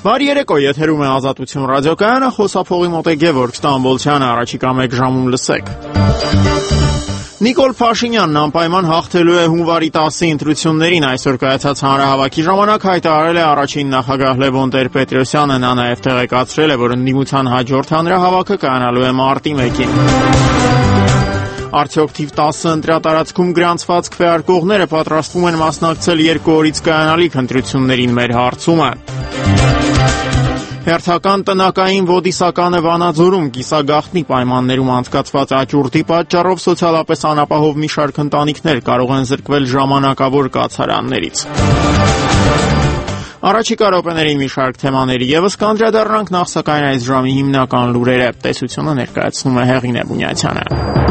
Բարի երեկո, եթերում է Ազատություն ռադիոկայանը, խոսափողի մոտ է Գևորգ Ստամբոլցյանը, առաջիկա 1 ժամում լսեք։ Նիկոլ Փաշինյանն անպայման հաղթելու է հունվարի 10-ի ընտրություններին, այսօր կայացած հանրահավաքի ժամանակ հայտարարել է առաջին նախագահ Լևոն Տեր-Պետրոսյանը, նա նաև տեղեկացրել է, որ ընդդիմության հաջորդ հանրահավաքը կայանալու է մարտի 1-ին։ Արդյոք թիվ 10 ընտրատարածքում գրանցված քվեարկողները պատրաստվում են մասնակցել 2 օրից կայանալիք ընտրություններին, մեր հարցումը։ Հերթական տնակային ոդիսականը Վանաձորում կիսագաղտնի պայմաններում անցկացված աճուրդի պատճառով սոցիալապես անապահով մի շարք ընտանիքներ կարող են զրկվել ժամանակավոր կացարաններից։ Առաջիկա րոպեներին մի շարք թեմաների ևս կանդրադառնանք, նախ սակայն այս ժամի հիմնական լուրերը, տեսությունը ներկայացնում է Հեղինե Բունյացյանը։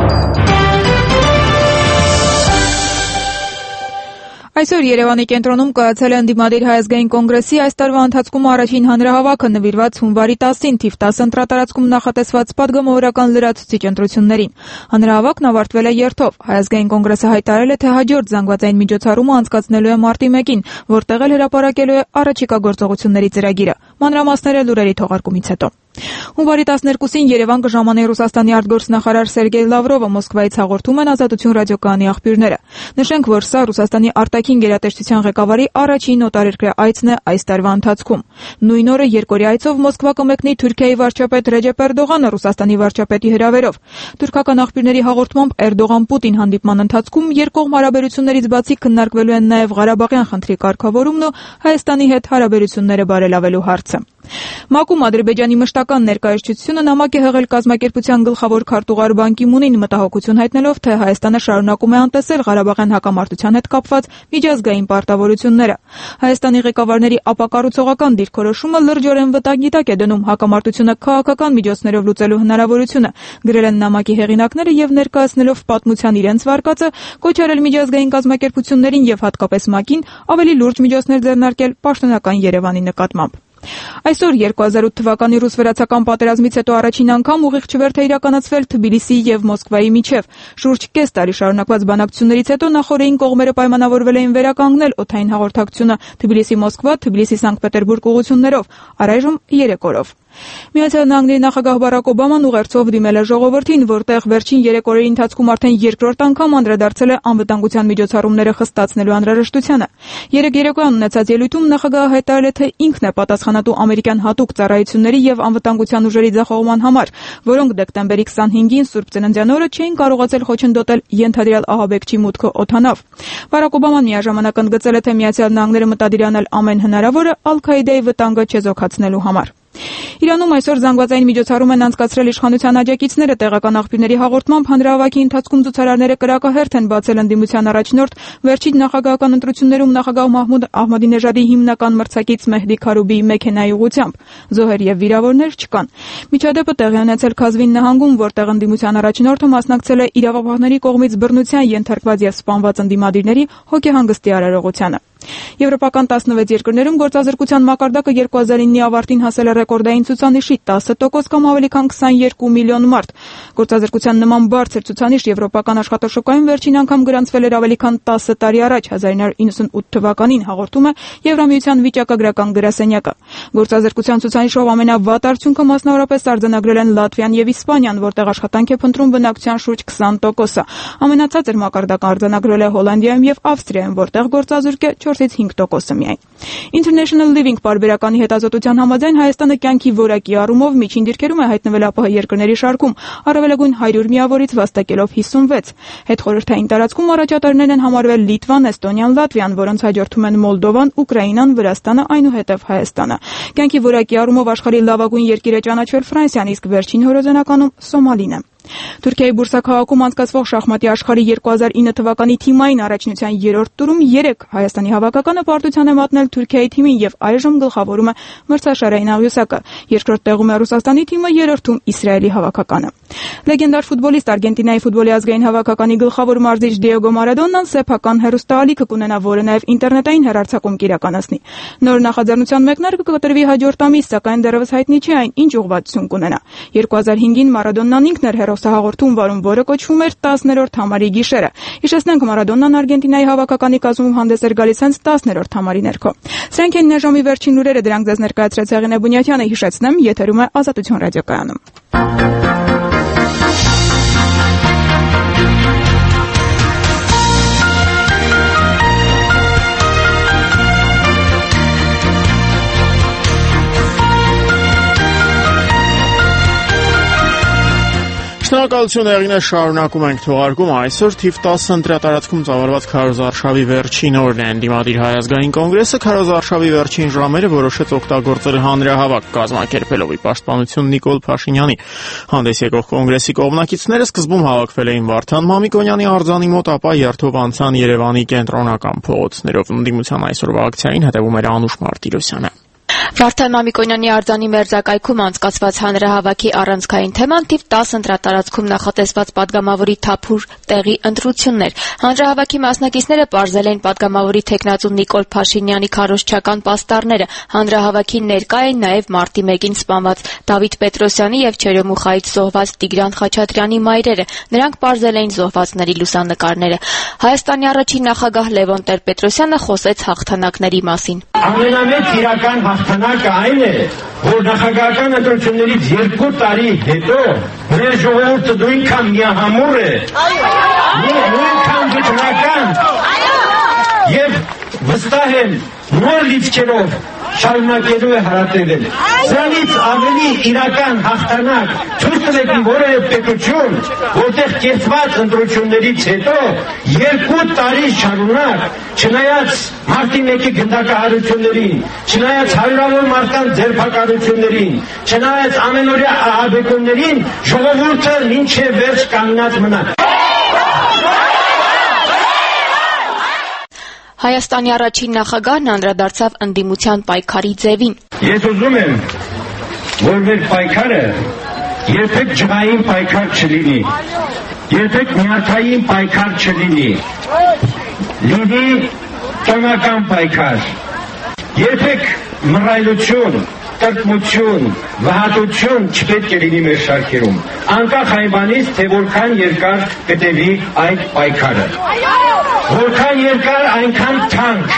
Այսօր Երևանի կենտրոնում կայացել է ընդդիմադիր Հայազգային կոնգրեսի այս տարվա ընթացքում առաջին հանրահավաքը նվիրված հունվարի 10-ին թիվ 10 ընտրատարածքում նախատեսված պատգամավորական լրացուցիչ ընտրություններին։ Հանրահավաքն ավարտվել է երթով։ Հայազգային կոնգրեսը հայտարարել է, թե հաջորդ զանգվածային միջոցառումը անցկացնելու է մարտի 1-ին, որտեղ էլ հրապարակելու է առաջիկա գործողությունների ծրագիրը։ Մանրամասները լուրերի թողարկումից հետո։ Հունվարի 12-ին Երևան կժամանի Ռուսաստանի արտգործնախարար Սերգեյ Լավրովը Մոսկվայից հաղորդում են Ազատություն ռադիոկայանի աղբյուրները։ Նշենք, որ սա Ռուսաստանի արտաքին գերատեսչության ղեկավարի առաջին օտարերկրյա այցն է այս տարվա ընթացքում։ Նույն օրը երկօրյա այցով Մոսկվա կմեկնի Թուրքիայի վարչապետ Ռեջեփ Էրդողանը Ռուսաստանի վարչապետի հրավերով։ Թուրքական աղբյուրների հաղորդմամբ Էրդողան-Պուտին հանդիպման ընթացքում երկկողմ հարաբերություններից բացի քննարկվելու են նաև Ղարաբաղյան խնդրի կարգավորումն ու Հայաստանի հետ հարաբերությունները բարելավելու հարցը։ ՄԱԿ-ում Ադրբեջանի մշտական ներկայացությունը նամակ է հղել կազմակերպության գլխավոր քարտուղար Բան Կի Մունին մտահոգություն հայտնելով, թե Հայաստանը շարունակում է անտեսել Ղարաբաղյան հակամարտության հետ կապված միջազգային պարտավորությունները։ Հայաստանի ղեկավարների ապակառուցողական դիրքորոշումը լրջորեն վտանգի տակ է դնում հակամարտությունը քաղաքական միջոցներով լուծելու հնարավորությունը, գրել են նամակի հեղինակները եւ ներկայացնելով պատմության իրենց վարկածը, կոչ արել միջազգային կազմակերպություններին եւ հատկապես ՄԱԿ-ին ավելի լուրջ միջոցներ ձեռնարկել պաշտոնական Երևանի նկատմամբ։ Այսօր 2008 թվականի ռուս-վրացական պատերազմից հետո առաջին անգամ ուղիղ չվերթ է իրականացվել Թբիլիսիի եւ Մոսկվայի միջև։ Շուրջ կես տարի շարունակված բանակցություններից հետո նախորդային կողմերը պայմանավորվել էին վերականգնել օդային հաղորդակցությունը Թբիլիսի-Մոսկվա, Թբիլիսի-Սանկտ-Պետերբուրգ ուղղություններով, առայժմ 3 օրով։ Միացյալ Նահանգների նախագահ Բարակ Օբաման ուղերձով դիմել է ժողովրդին, որտեղ վերջին 3 օրերի ընթացքում արդեն երկրորդ անգամ անդրադարձել է անվտանգության միջոցառումները խստացնելու անհրաժեշտությանը։ Երեկոյան ունեցած ելույթում նախագահը հայտարարել է, թե ինքն է պատասխանատու ամերիկյան հատուկ ծառայությունների եւ անվտանգության ուժերի ձախողման համար, որոնք դեկտեմբերի 25-ին Սուրբ Ծննդյան օրը չէին կարողացել խոչընդոտել ենթադրյալ ահաբեկչի մուտքը օդանավ։ Բարակ Օբաման միաժամանակ ընդգծել է, թե Միացյալ Նահանգները մտադիր է անել ամեն հնարավորը Ալ-Քաիդայի վտանգը չեզոքացնելու համար։ Իրանում այսօր զանգվածային միջոցառում են անցկացրել իշխանության աջակիցները, տեղական աղբյուրների հաղորդմամբ հանրահավաքի ընթացքում ցուցարարները կրակահերթ են բացել ընդդիմության առաջնորդ վերջին նախագահական ընտրություններում նախագահ Մահմուդ Ահմադինեժադի հիմնական մրցակից Մեհդի Քարուբիի մեքենայի ուղղությամբ։ Զոհեր եւ վիրավորներ չկան։ Միջադեպը տեղի ունեցել Քազվին նահանգում, որտեղ ընդդիմության առաջնորդը մասնակցել է իրավապահների կողմից բռնության ենթարկված եւ սպանված ընդդիմադիրների հոգեհանգստի արարողությանը։ Եվրոպական 16 երկրներում գործազրկության մակարդակը 2009-ի ավարտին հասել է ռեկորդային ցուցանիշի 10% կամ ավելի քան 22 միլիոն մարդ։ Գործազրկության նման բարձր ցուցանիշ եվրոպական աշխատաշոկայում վերջին անգամ գրանցվել էր ավելի քան 10 տարի առաջ 1998 թվականին, հաղորդում է Եվրամիության վիճակագրական գրասենյակը։ Գործազրկության ցուցանիշով ամենավատ արդյունքը մասնավորապես արձանագրել են Լատվիան եւ Իսպանիան, որտեղ աշխատանք է փնտրում բնակչության շուրջ 20%-ը։ Ամենացածր մակարդակը արձանագրել է Հոլանդիայում եւ Ավստրիայում, որտեղ գործազուրկ է 4-5% միայն։ International Living պարբերականի հետազոտության համաձայն Հայաստանը կյանքի որակի առումով միջին դիրքերում է հայտնվել ԱՊՀ երկրների շարքում, առավելագույն 100 միավորից վաստակելով 56։ Հետխորհրդային տարածքում առաջատարներ են համարվել Լիտվան, Էստոնիան, Լատվիան, որոնց հաջորդում են Մոլդովան, Ուկրաինան, Վրաստանը, այնուհետև Հայաստանը։ Կյանքի որակի առումով աշխարհի լավագույն երկիր է ճանաչվել Ֆրանսիան, իսկ վերջին հորիզոնականում Սոմալին է։ Թուրքիայի Բուրսա քաղաքում անցկացվող շախմատի աշխարհի 2009 թվականի թիմային առաջնության 3-րդ տուրում 3 Հայաստանի հավաքականը պարտության է մատնել Թուրքիայի թիմին եւ այժմ գլխավորում է մրցաշարային աղյուսակը։ Երկրորդ տեղում է Ռուսաստանի թիմը, երրորդում Իսրայելի հավաքականը։ Լեգենդար ֆուտբոլիստ Արգենտինայի ֆուտբոլի ազգային հավաքականի գլխավոր մարզիչ Դիեգո Մարադոնան սեփական հեռուստաալիքը կունենա, որը նաեւ ինտերնետային հեռարձակում կիրականացնի։ Նոր նախաձեռնության մեկնարկը կկտրվի հաջորդ ամիս, սակայն դեռևս հայտնի չէ այն ինչ ուղղվածություն կունենա։ 2005-ին Մարադոնան ինքն էր հաղորդում, որում որը կոչվում էր 10-րդ համարի գիշերը։ Հիշեցնենք, Մարադոննան Արգենտինայի հավաքականի կազմում հանդես էր գալիս հենց 10-րդ համարի ներքո։ Սրանք են ժամի վերջին լուրերը, դրանք ձեզ ներկայացրեց Հեղինե Բունյաթյանը, հիշեցնեմ, եթերում է Ազատություն ռադիոկայանում։ Շնորհակալություն Հեղինե, շարունակում ենք թողարկում այսօր թիվ 10 ընտրատարածքում ծավալված քարոզարշավի վերջին օրն է։ Ընդդիմադիր Հայ ազգային կոնգրեսը քարոզարշավի վերջին ժամերը որոշեց օգտագործել հանրահավաք կազմակերպելով ի պաշտպանություն Նիկոլ Փաշինյանի։ Հանդես եկող կոնգրեսի կողմնակիցները սկզբում հավաքվել էին Վարդան Մամիկոնյանի արձանի մոտ, ապա երթով անցան Երևանի կենտրոնական փողոցներով։ Ընդդիմության այսօրվա ակցիային հետևում էր Անուշ Մարտիրոսյանը։ Վարդան Մամիկոնյանի արձանի մերձակայքում անցկացված հանրահավաքի առանցքային թեման թիվ 10 ընտրատարածքում նախատեսված падգամավորի թափուր տեղի ընտրություններ։ Հանրահավաքի մասնակիցները պարզել էին падգամավորի թեկնածու Նիկոլ Փաշինյանի քարոզչական պաստառները։ Հանրահավաքին ներկա էին նաև մարտի 1-ին սպանված Դավիթ Պետրոսյանի եւ Չերեմուխայից զոհված Տիգրան Խաչատրյանի մայրերը։ Նրանք պարզել էին զոհվածների լուսանկարները։ Հայաստանի առաջին նախագահ Լևոն Տեր-Պետրոսյանը խոսեց հաղթանակների մասին։ Ամենամեծ իրական հաղթանակը այն է, որ նախագահական ընտրություններից 2 տարի հետո մեր ժողովուրդը նույնքան միահամուռ է, նույնքան գտնական եւ վստահ են նոր լիցքերով շարունակելու է հարատևել։ Սրանից ավելի իրական հաղթանակ ցույց տվեք որևէ պետություն, որտեղ կեցված ընտրություններից հետո 2 տարի շարունակ, չնայած մարտի 1-ի գնդակահարություններին, չնայած հարյուրավոր մարդկանց ձերբակալություններին, չնայած ամենօրյա ահաբեկումներին, ժողովուրդը մինչև վերջ կանգնած մնա։ Հայաստանի առաջին նախագահն անդրադարձավ ընդդիմության պայքարի ձևին։ Ես ուզում եմ, որ մեր պայքարը երբեք ջղային պայքար չլինի, երբեք նյարդային պայքար չլինի, լինի տնական պայքար, երբեք մռայլություն, տրտմություն, վհատություն չպետք է լինի մեր շարքերում, անկախ այն բանից, թե որքան երկար կտևի այդ պայքարը, որքան երկար այնքան թանկ,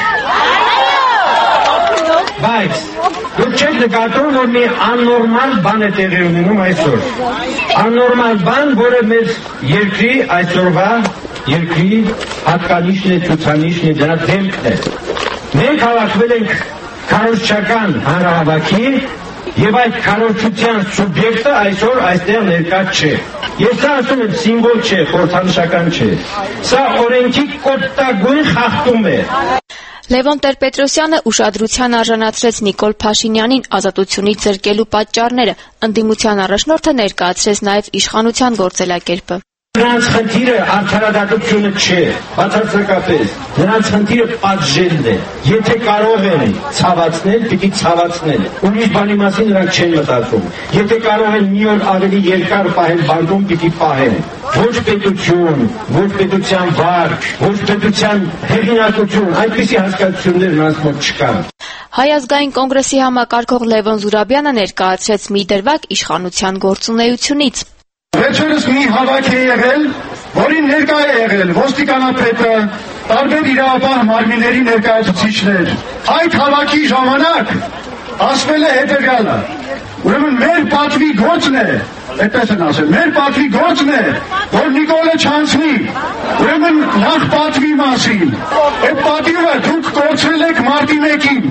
բայց դուք չեք նկատում, որ մի աննորմալ բան է տեղի ունենում այսօր, աննորմալ բան, որը մեր երկրի այսօրվա երկրի հատկանիշն է, ցուցանիշն է, դրա դեմքն է։ Մենք հավաքվել ենք քարոզչական հանրահավաքի եւ այդ քարոզչության սուբյեկտը այսօր այստեղ ներկա չէ։ Ես դա ասում եմ, սիմվոլ չէ, խորհրդանշական չէ։ Սա օրենքի կոպտագույն խախտում է։ Լևոն Տեր-Պետրոսյանը ուշադրության արժանացրեց Նիկոլ Փաշինյանին ազատությունից զրկելու պատճառները։ Ընդդիմության առաջնորդը ներկայացրեց նաև իշխանության գործելակերպը։ Նրանց խնդիրը արդարադատությունը չէ, բացարձակապես, նրանց խնդիրը պատժելն է, եթե կարող են ցավացնել, պիտի ցավացնել, ուրիշ բանի մասին նրանք չեն մտածում, եթե կարող են մի օր ավելի երկար պահել բանտում, պիտի պահեն, ոչ պետություն, ոչ պետության վարկ, ոչ պետության հեղինակություն, այդպիսի հասկացություններ նրանց մոտ չկան։ Հայ ազգային կոնգրեսի համակարգող Լևոն Զուրաբյանը ներկայացրեց մի դրվագ իշխանության գործունեությունից։ Վերջերս մի հավաք է եղել, որին ներկա է եղել ոստիկանապետը, տարբեր իրավապահ մարմինների ներկայացուցիչներ։ Այդ հավաքի ժամանակ ասվել է հետևյալը. ուրեմն մեր պատվի գործն է, այդպես են ասել, մեր պատվի գործն է, որ Նիկոլը չանցնի, ուրեմն նախ պատվի մասին, այդ պատիվը դուք կորցրել եք մարտի 1-ին։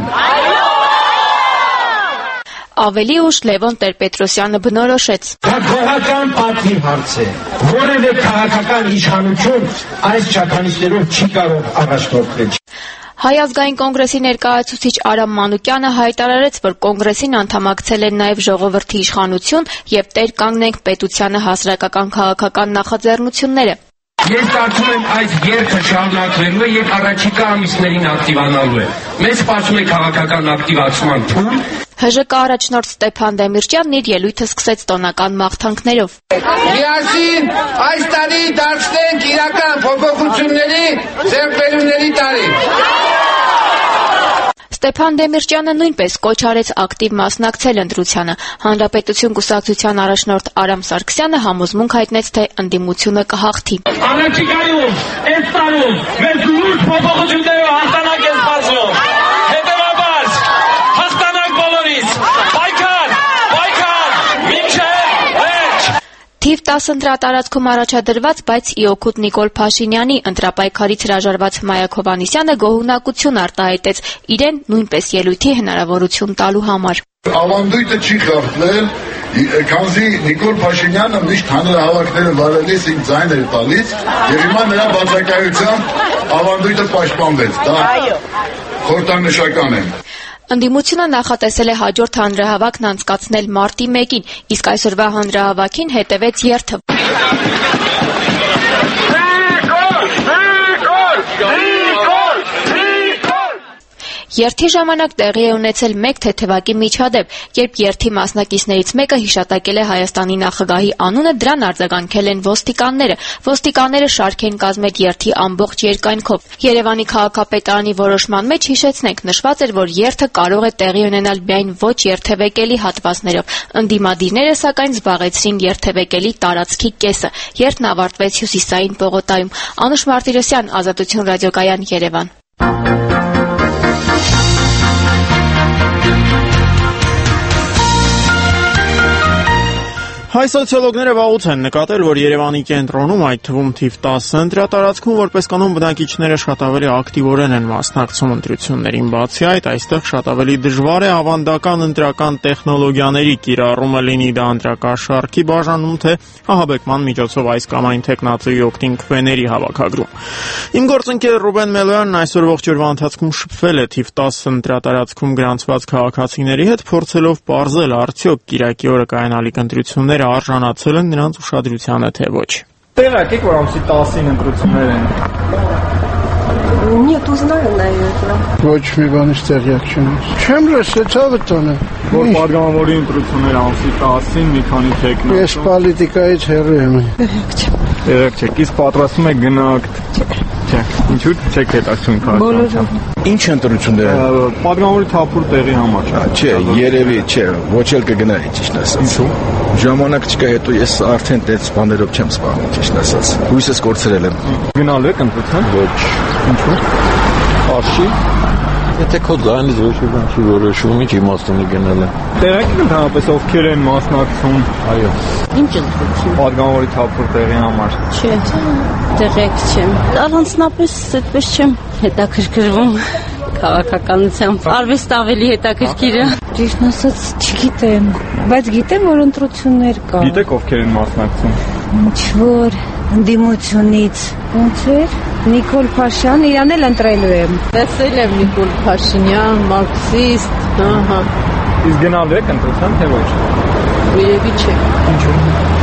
Ավելի ուշ Լևոն Տեր-Պետրոսյանը բնորոշեց. Դա քողական պատվի հարց է, որևէ քաղաքական իշխանություն այս չափանիշներով չի կարող առաջնորդվել։ Հայ ազգային կոնգրեսի ներկայացուցիչ Արամ Մանուկյանը հայտարարեց, որ կոնգրեսին անդամակցել են նաև ժողովրդի իշխանություն եւ տեր կանգնենք պետությանը հասարակական քաղաքական նախաձեռնությունները։ Ես կարծում եմ այս երթը շարունակվելու է եւ առաջիկա ամիսներին ակտիվանալու է։ Մեզ սպասում է քաղաքական ակտիվացման փուլ։ ՀԺԿ առաջնորդ Ստեփան Դեմիրճյանն իր ելույթը սկսեց տոնական մաղթանքներով։ Միասին այս տարի դարձնենք իրական փոփոխությունների ձեռքբերումների տարի։ Ստեփան Դեմիրճյանը նույնպես կոչ արեց ակտիվ մասնակցել ընտրությանը։ Հանրապետություն կուսակցության առաջնորդ Արամ Սարգսյանը համոզմունք հայտնեց, թե ընդդիմությունը կհաղթի։ Առաջիկայում այս տարում մեզ լուրջ փոփոխություններով հաղթանակ է սպասում։ Հետևաբար հաղթանակ բոլորիս։ Թիվ 10 ընտրատարածքում առաջադրված, բայց ի օգուտ Նիկոլ Փաշինյանի ընտրապայքարից հրաժարված Մայակ Հովհաննիսյանը գոհունակություն արտահայտեց իրեն նույնպես ելույթի հնարավորություն տալու համար։ Ավանդույթը չի խախտվել, քանզի Նիկոլ Փաշինյանը միշտ հանրահավաքները վարելիս ինձ ձայն էր տալիս, եւ հիմա նրա բացակայությամբ ավանդույթը պաշտպանվեց։ Դա խորհրդանշական է։ Ընդդիմությունը նախատեսել է հաջորդ հանրահավաքն անցկացնել մարտի 1-ին, իսկ այսօրվա հանրահավաքին հետևեց երթը։ Երթի ժամանակ տեղի է ունեցել մեկ թեթևակի միջադեպ, երբ երթի մասնակիցներից մեկը հիշատակել է Հայաստանի նախագահի անունը, դրան արձագանքել են ոստիկանները։ Ոստիկանները շարք են կազմել երթի ամբողջ երկայնքով։ Երևանի քաղաքապետարանի որոշման մեջ հիշեցնենք, նշված էր, որ երթը կարող է տեղի ունենալ միայն ոչ երթևեկելի հատվածներով։ Ընդդիմադիրները սակայն զբաղեցրին երթևեկելի տարածքի կեսը։ Երթն ավարտվեց Հյուսիսային պողոտայում։ Անուշ Մարտիրոսյան, Ազատություն ռադիոկայան, Երևան։ Հայ սոցիոլոգները վաղուց են նկատել, որ Երևանի կենտրոնում, այդ թվում թիվ 10 ընտրատարածքում, որպես կանոն բնակիչները շատ ավելի ակտիվորեն են մասնակցում ընտրություններին, բացի այդ, այստեղ շատ ավելի դժվար է ավանդական ընտրական տեխնոլոգիաների կիրառումը, լինի դա ընտրակաշառքի բաժանում, թե ահաբեկման միջոցով այս կամ այն թեկնածուի օգտին քվեների հավաքագրում։ Իմ գործընկեր Ռուբեն Մելոյանն այսօր ողջ օրվա ընթացքում շփվել է թիվ 10 ընտրատարածքում գրանցված քաղաքացիների հետ, փորձելով պարզել արդյոք կիրակի օրը կայանալիք ընտրությունները արժանացել են նրանց ուշադրությանը, թե ոչ։ Տեղակ եք, որ ամսի 10-ին ընտրություններ են։ Нет, узнаю, наверное. Ոչ մի բանից տեղյակ չեմ։ Չեմ լսել, ցավը տոնը։ Որ պատգամավորի ընտրությունները ամսի 10-ին մի քանի տեխնո։ Ես պոլիտիկայից հեռու եմ։ Տեղակ չեք, իսկ պատրաստում եք գնաք։ Չէ, ինչու՞ չեք հետաքրքրում քաղաքացիական։ Ինչ ընտրություններ են։ Պատգամավորի թափուր տեղի համար։ Չէ, երևի չէ, ոչ էլ կգնայի, ճիշտ ասած։ Ինչու՞։ Ժամանակ չկա, հետո ես արդեն դες բաներով չեմ զբաղվում, ճիշտ ասած։ Հույսս կորցրել եմ։ Գնալու եք ընտրության։ Ոչ։ Ինչու՞։ Արշի։ Եթե քո ձայնից ոչ մի բան չի որոշվում, ինչ իմաստ ունի գնալը։ Տեղակ եք ընդհանրապես ովքեր են մասնակցում։ Այո։ Ինչ ընտրություն։ Պատգամավորի թափուր տեղի համար։ Չէ, տեղյակ չեմ։ Առանձնապես այդպես չեմ հետաքրքրվում քաղաքականությամբ։ Արվեստ ավելի հետաքրքիր է։ Ճիշտ ասած, չգիտեմ, բայց գիտեմ, որ ընտրություններ կա։ Գիտեք ովքեր են մասնակցում։ Ինչ որ ընդդիմությունից ոնց էր Նիկոլ Փաշյան, իրան էլ ընտրելու եմ։ Տեսել եմ Նիկոլ Փաշինյան, մարքսիստ, ահա։ Իսկ գնալու եք ընտրության, թե ոչ։ Երևի չէ։ Ինչու՞։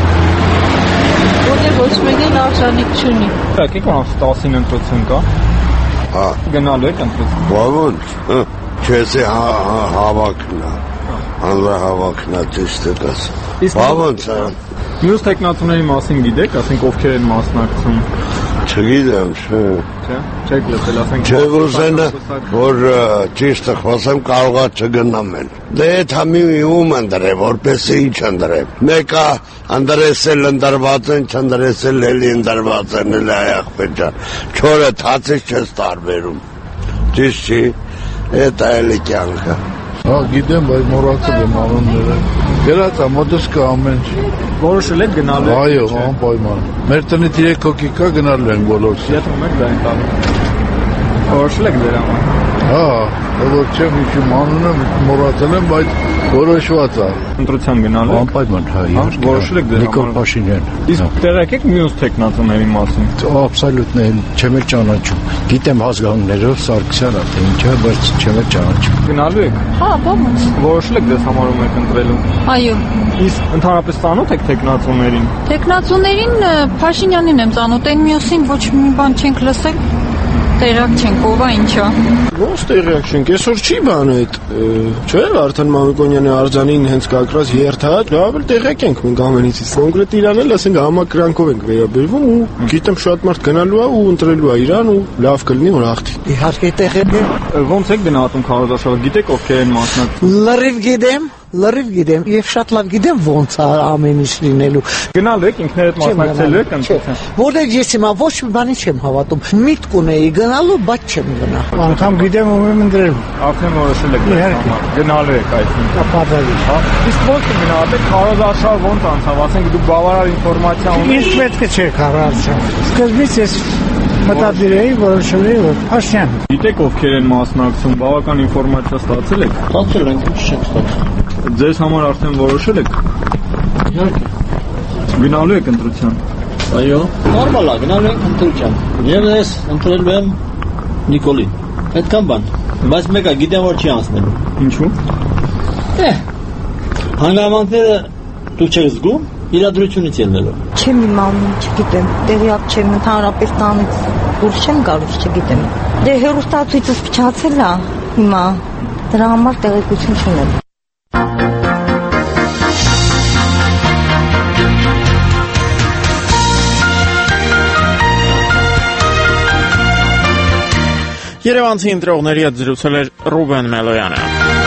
Որտեղ ոչ մեկն արժանիք չունի։ Եկեք, որ ամսի 10-ին ընտրություն կա։ Հա։ Գնալու եք ընտրություն։ Ոնց։ Չես հավաքնա։ Հանրահավաքնա ճիշտ է դաս։ Ոնց է։ Մյուս տեխնացուների մասին գիտեք, ասենք ովքեր են մասնակցում։ Չգիտեմ, չէ։ Չէ, չեք լսել, ասենք։ Չէ, ուզենա, որ ճիշտը խոսեմ, կարողա չգնամ էլ։ Դե դա մի ում ընդրե, որպեսի ինչ ընդրե։ Մեկը ընդրեսել ընդրված են, չընդրեսել էլի ընդրված են, էլ այախպեջան։ Չորը թացից չես տարբերում։ Ճիշտ չի, էդ այլի կյանքը։ Հա, գիտեմ, բայց մոռացել եմ անունները։ Գրած է, մոտս կա ամեն ինչ։ Որոշել եք գնալու։ Այո, անպայման։ Մեր տնից 3 հոգի կա, գնալու ենք բոլորս։ Եթում եք դա ընտանը։ Որոշել եք դրա համար։ Հա, որ չեմ իջում անունը մոռացել եմ, բայց որոշված է։ Ընտրության գնալու եք։ Անպայման, հա, իհարկե։ Որոշել եք դրա համար։ Նիկոլ Փաշինյան։ Իսկ տեղյակ եք մյուս տեխնացուների մասին։ Աբսոլյուտն էլ չեմ էլ ճանաչում։ Գիտեմ ազգանուններով Սարգսյանը, թե ինչ է, բայց չեմ էլ ճանաչում։ Գնալու եք։ Հա, բամոց։ Որոշել եք դες համարում եք ընտրելու։ Այո։ Իսկ ընդհանրապես ծանոթ եք տեխնացուներին։ Տեխնացուներին Փաշինյանին եմ ծանոթ, այն մյուսին ոչ մի բան չենք լսել։ Տեղակ չենք, ով է ինչա։ Ոնց տեղակ չենք, այսօր չի բան այդ, չէ, Վարդան Մամիկոնյանի արձանին հենց կակրած երթա, լավ էլ տեղակ ենք մենք ամենիցից։ Կոնկրետ իրան էլ ասենք համակրանքով ենք վերաբերվում ու գիտեմ շատ մարդ գնալու է ու ընտրելու է իրան ու լավ կլինի որ ախտի։ Իհարկե տեղակ է։ Ոնց եք գնահատում քարոզարշավը, գիտեք ովքեր են մասնակցում։ Լրիվ գիտեմ եւ շատ լավ գիտեմ ոնց է ամեն ինչ լինելու։ Գնալ եք ինքներդ մասնակցելու եք ընտրության։ Որտեղ ես հիմա ոչ մի բանի չեմ հավատում։ Միտք ունեի գնալու, բայց չեմ գնա։ Անգամ գիտեմ ում եմ ընտրել։ Արդեն որոշել եք գնալու եք այսինքն։ Ապարտալի։ Հա։ Իսկ ոնց գնահատեք քարոզարշավը ոնց անցավ, ասենք դուք բավարար ինֆորմացիա ունեք։ Ինչ պետք է չէ քարոզարշավ։ Սկզբից ես մտածել էի, որոշել էի, որ Փաշյան։ Գիտեք ովքեր են մասնակցում, բավական ինֆորմացիա ստացել եք։ Ստացել ենք, ինչ չենք ստացել։ Ձեզ համար արդեն որոշել եք։ Իհարկե։ Գնալու եք ընտրության։ Այո, նորմալ է, գնալու ենք ընտրության։ Եվ ես ընտրելու եմ Նիկոլին։ Այդքան բան։ Բայց մեկը գիտեմ որ չի անցնելու։ Ինչու՞։ Հանգամանքները դուք չեք զգում, իրադրությունից ելնելով։ Չեմ իմանում, չգիտեմ, տեղյակ չեմ, ընդհանրապես տանից դուրս չեմ գալիս, չգիտեմ։ Դե հեռուստացույցս փչացել է հիմա, դրա համար տեղեկություն չունեմ։ Երևանցի ընտրողների հետ զրուցել էր Ռուբեն Մելոյանը։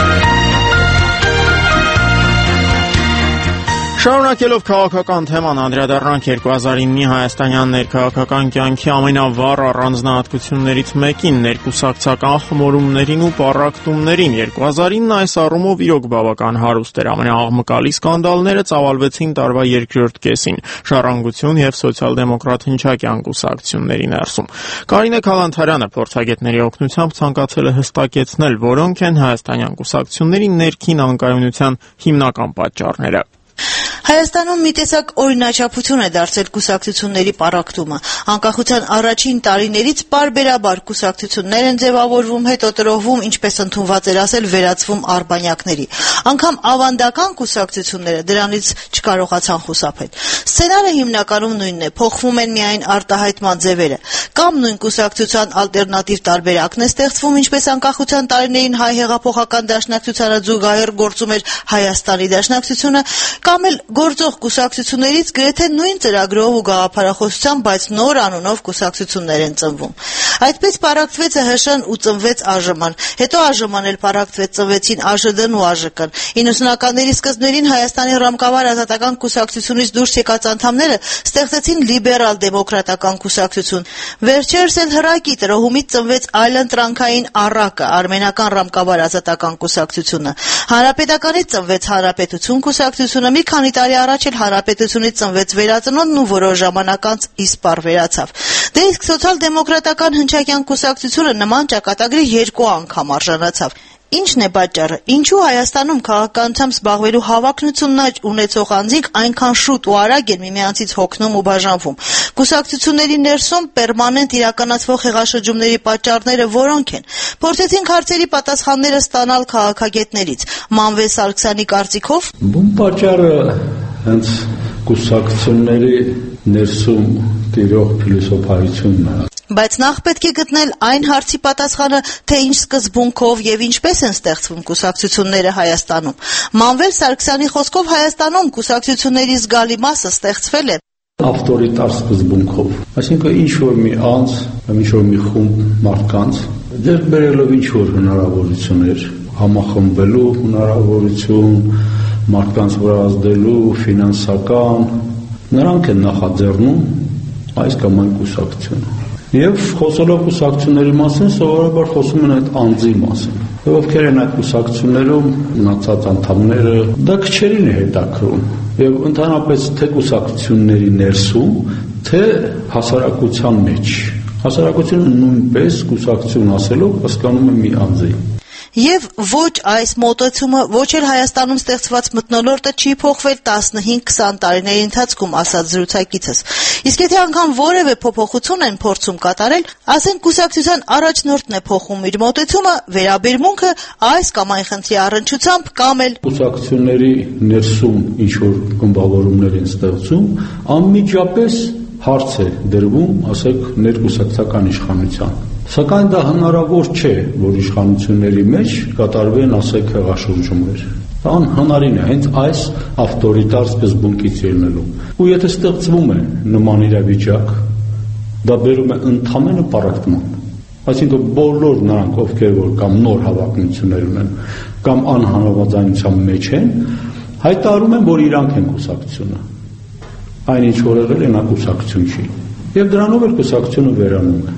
Շարունակելով քաղաքական թեման անդրադառնանք 2009-ի հայաստանյան ներքաղաքական կյանքի ամենավառ առանձնահատկություններից մեկին՝ ներկուսակցական խմորումներին ու պառակտումներին։ 2009-ն այս առումով իրոք բավական հարուստ էր։ Ամենաաղմկալի սկանդալները ծավալվեցին տարվա երկրորդ կեսին՝ Ժառանգություն եւ Սոցիալ-դեմոկրատ հնչակյան կուսակցությունների ներսում։ Կարինե Քալանթարյանը փորձագետների օգնությամբ ցանկացել է հստակեցնել, որոնք են հայաստանյան կուսակցությունների ներքին անկայունության հիմնական պատճառները։ Հայաստանում մի տեսակ օրինաչափություն է դարձել կուսակցությունների պառակտումը։ Անկախության առաջին տարիներից պարբերաբար կուսակցություններ են ձևավորվում, հետո տրոհվում, ինչպես ընդունված էր ասել, վերածվում արբանյակների։ Անգամ ավանդական կուսակցությունները դրանից չկարողացան խուսափել։ Սցենարը հիմնականում նույնն է, փոխվում են միայն արտահայտման ձևերը։ Կամ նույն կուսակցության ալտերնատիվ տարբերակն է ստեղծվում, ինչպես անկախության տարիներին հայ հեղափոխական դաշնակցությանը զուգահեռ գործում էր Հայաստանի դաշնակցությունը, կամ էլ գործող կուսակցություններից գրեթե նույն ծրագրով ու գաղափարախոսությամբ, բայց նոր անունով կուսակցություններ են ծնվում։ Այդպես պառակտվեց ՀՀՇ-ն ու ծնվեց ԱԺՄ-ն, հետո ԱԺՄ-ն էլ պառակտվեց, ծնվեցին ԱԺԴ-ն ու ԱԺԿ-ն։ 90-ականների սկզբներին Հայաստանի ռամկավար ազատական կուսակցությունից դուրս եկած անդամները ստեղծեցին լիբերալ-դեմոկրատական կուսակցություն։ Վերջերս էլ հրակի տրոհումից ծնվեց այլընտրանքային առակը, արմենական ռամկավար ազատական կուսակցությունը։ Հանրապետականից ծնվեց Հանրապետություն կուսակցությունը, մի քանի տարի առաջ էլ Հանրապետությունից ծնվեց Վերածնունդն ու որոշ ժամանակ անց իսպառ վերացավ։ Դե իսկ Սոցիալ-դեմոկրատական հնչակյան կուսակցությունը նման ճակատագրի 2 անգամ արժանացավ։ Ինչն է պատճառը, ինչու Հայաստանում քաղաքականությամբ զբաղվելու հավակնություն ունեցող անձինք այնքան շուտ ու արագ են միմյանցից հոգնում ու բաժանվում։ Կուսակցությունների ներսում պերմանենտ իրականացվող հեղաշրջումների պատճառները որոնք են։ Փորձեցինք հարցերի պատասխանները ստանալ քաղաքագետներից։ Մանվել Սարգսյանի կարծիքով Բուն պատճառը հենց կուսակցությունների ներսում տիրող փիլիսոփայությունն է։ Բայց նախ պետք է գտնել այն հարցի պատասխանը, թե ինչ սկզբունքով եւ ինչպես են ստեղծվում կուսակցությունները Հայաստանում։ Մանվել Սարգսյանի խոսքով Հայաստանում կուսակցությունների զգալի մասը ստեղծվել է ավտորիտար սկզբունքով, այսինքն ինչ որ մի անձ, ինչ որ մի խումբ մարդկանց ձեռք բերելով ինչ որ հնարավորություններ, համախմբելու հնարավորություն, մարդկանց վրա ազդելու, ֆինանսական, նրանք են նախաձեռնում այս կամ այն կուսակցությունը։ Եվ խոսելով կուսակցությունների մասին, սովորաբար խոսում են այդ անձի մասին։ Եվ ովքեր են այդ կուսակցություններում մնացած անդամները, դա քչերին է հետաքրում։ Եվ ընդհանրապես թե կուսակցությունների ներսում, թե հասարակության մեջ։ Հասարակությունը նույնպես կուսակցություն ասելով հասկանում է մի անձի։ Եվ ոչ այս մոտեցումը, ոչ էլ Հայաստանում ստեղծված մթնոլորտը չի փոխվել 15-20 տարիների ընթացքում, ասաց զրուցակիցս։ Իսկ եթե անգամ որևէ փոփոխություն են փորձում կատարել, ասենք կուսակցության առաջնորդն է փոխում իր մոտեցումը, վերաբերմունքը այս կամ այն խնդրի առնչությամբ կամ էլ կուսակցությունների ներսում ինչ որ գումբավորումներ են ստեղծում, անմիջապես հարց է դրվում, ասեք, ներկուսակցական իշխանության։ Սակայն դա հնարավոր չէ, որ իշխանությունների մեջ կատարվեն, ասեք, հեղաշրջումներ։ Դա անհնարին է, հենց այս ավտորիտար սկզբունքից ելնելով։ Ու եթե ստեղծվում է նման իրավիճակ, դա բերում է ընդհանուր պարակտման։ Այսինքն բոլոր նրանք, ովքեր որ կամ նոր հավակնություններ ունեն, կամ անհանրապետության մեջ են, հայտարարում են, որ իրանք են կուսակցությունը։ Այնինչ որ եղել է նա կուսակցություն չի։ Եվ դրանով էլ կուսակցությունը վերանում է։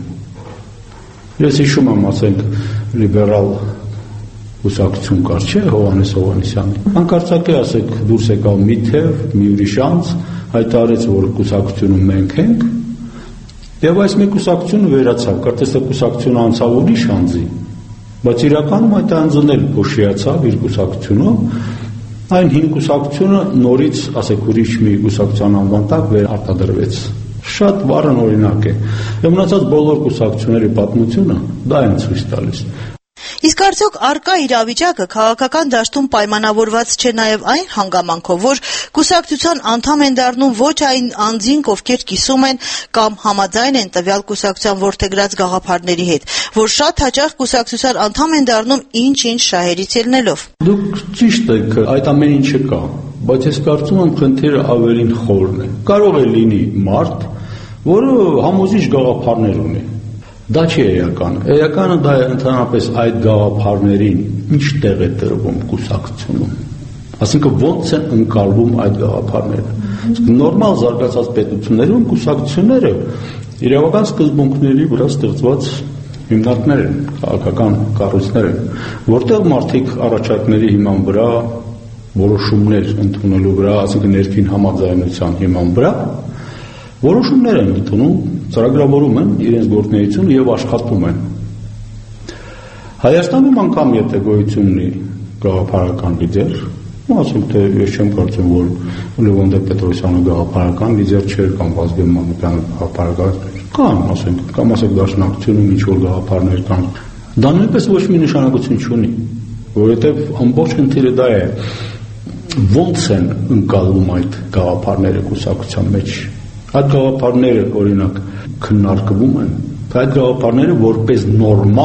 Ես հիշում եմ, ասենք, լիբերալ կուսակցություն կար, չէ, Հովհաննես Հովհաննիսյանի։ Հանկարծակի, ասեք, դուրս եկավ մի թև, մի ուրիշ անձ, հայտարարեց, որ կուսակցությունը մենք ենք, եւ այս մի կուսակցությունը վերացավ, կարծես թե կուսակցությունը անցավ ուրիշ անձի, բայց իրականում այդ անձն էլ փոշիացավ իր կուսակցությունով, այն հին կուսակցությունը նորից, ասեք, ուրիշ մի կուսակցության անվան տակ վերարտադրվեց։ Շատ վառն օրինակ է։ Եվ մնացած բոլոր կուսակցությունների պատմությունը դա են ցույց տալիս։ Իսկ արդյոք արկա իրավիճակը քաղաքական դաշտում պայմանավորված չէ նաև այն հանգամանքով, որ կուսակցության անդամ են դառնում ոչ այն անձինք, ովքեր կիսում են կամ համաձայն են տվյալ կուսակցության որդեգրած գաղափարների հետ, որ շատ հաճախ կուսակցության անդամ են դառնում ինչ-ինչ շահերից ելնելով։ Դուք ճիշտ եք, այդ ամեն ինչը կա, բայց ես կարծում եմ խնդիրը ավելին խորն է։ Կարող է լինի մարդ, որը համոզիչ գաղափարներ ունի։ Դա չի էականը։ Էականը դա է ընդհանրապես այդ գաղափարներին ինչ տեղ է տրվում կուսակցությունում։ Այսինքն ոնց են ընկալվում այդ գաղափարները։ Իսկ նորմալ զարգացած պետություններում կուսակցությունները իրավական սկզբունքների վրա ստեղծված հիմնարկներ են, քաղաքական կառույցներ են, որտեղ մարդիկ առաջարկների հիման վրա, որոշումներ ընդունելու վրա, այսինքն ներքին համաձայնության հիման վրա որոշումներ են ընդունում, ծրագրավորում են իրենց գործունեությունը եւ աշխատում են։ Հայաստանում անգամ եթե գոյություն ունի գաղափարական լիդեր, ասենք թե ես չեմ կարծում, որ Լևոն Տեր-Պետրոսյանը գաղափարական լիդեր չէր կամ Վազգեն Մանուկյանը գաղափարական կան, ասենք, կամ ասենք Դաշնակցությունում ինչ որ գաղափարներ կան։ Դա նույնպես ոչ մի նշանակություն չունի, որովհետեւ ամբողջ խնդիրը դա է, ոնց են ընկալվում այդ գաղափարները կուսակցության մեջ։ Այդ գաղափարները, օրինակ, քննարկվում են, այդ գաղափարները որպես նորմա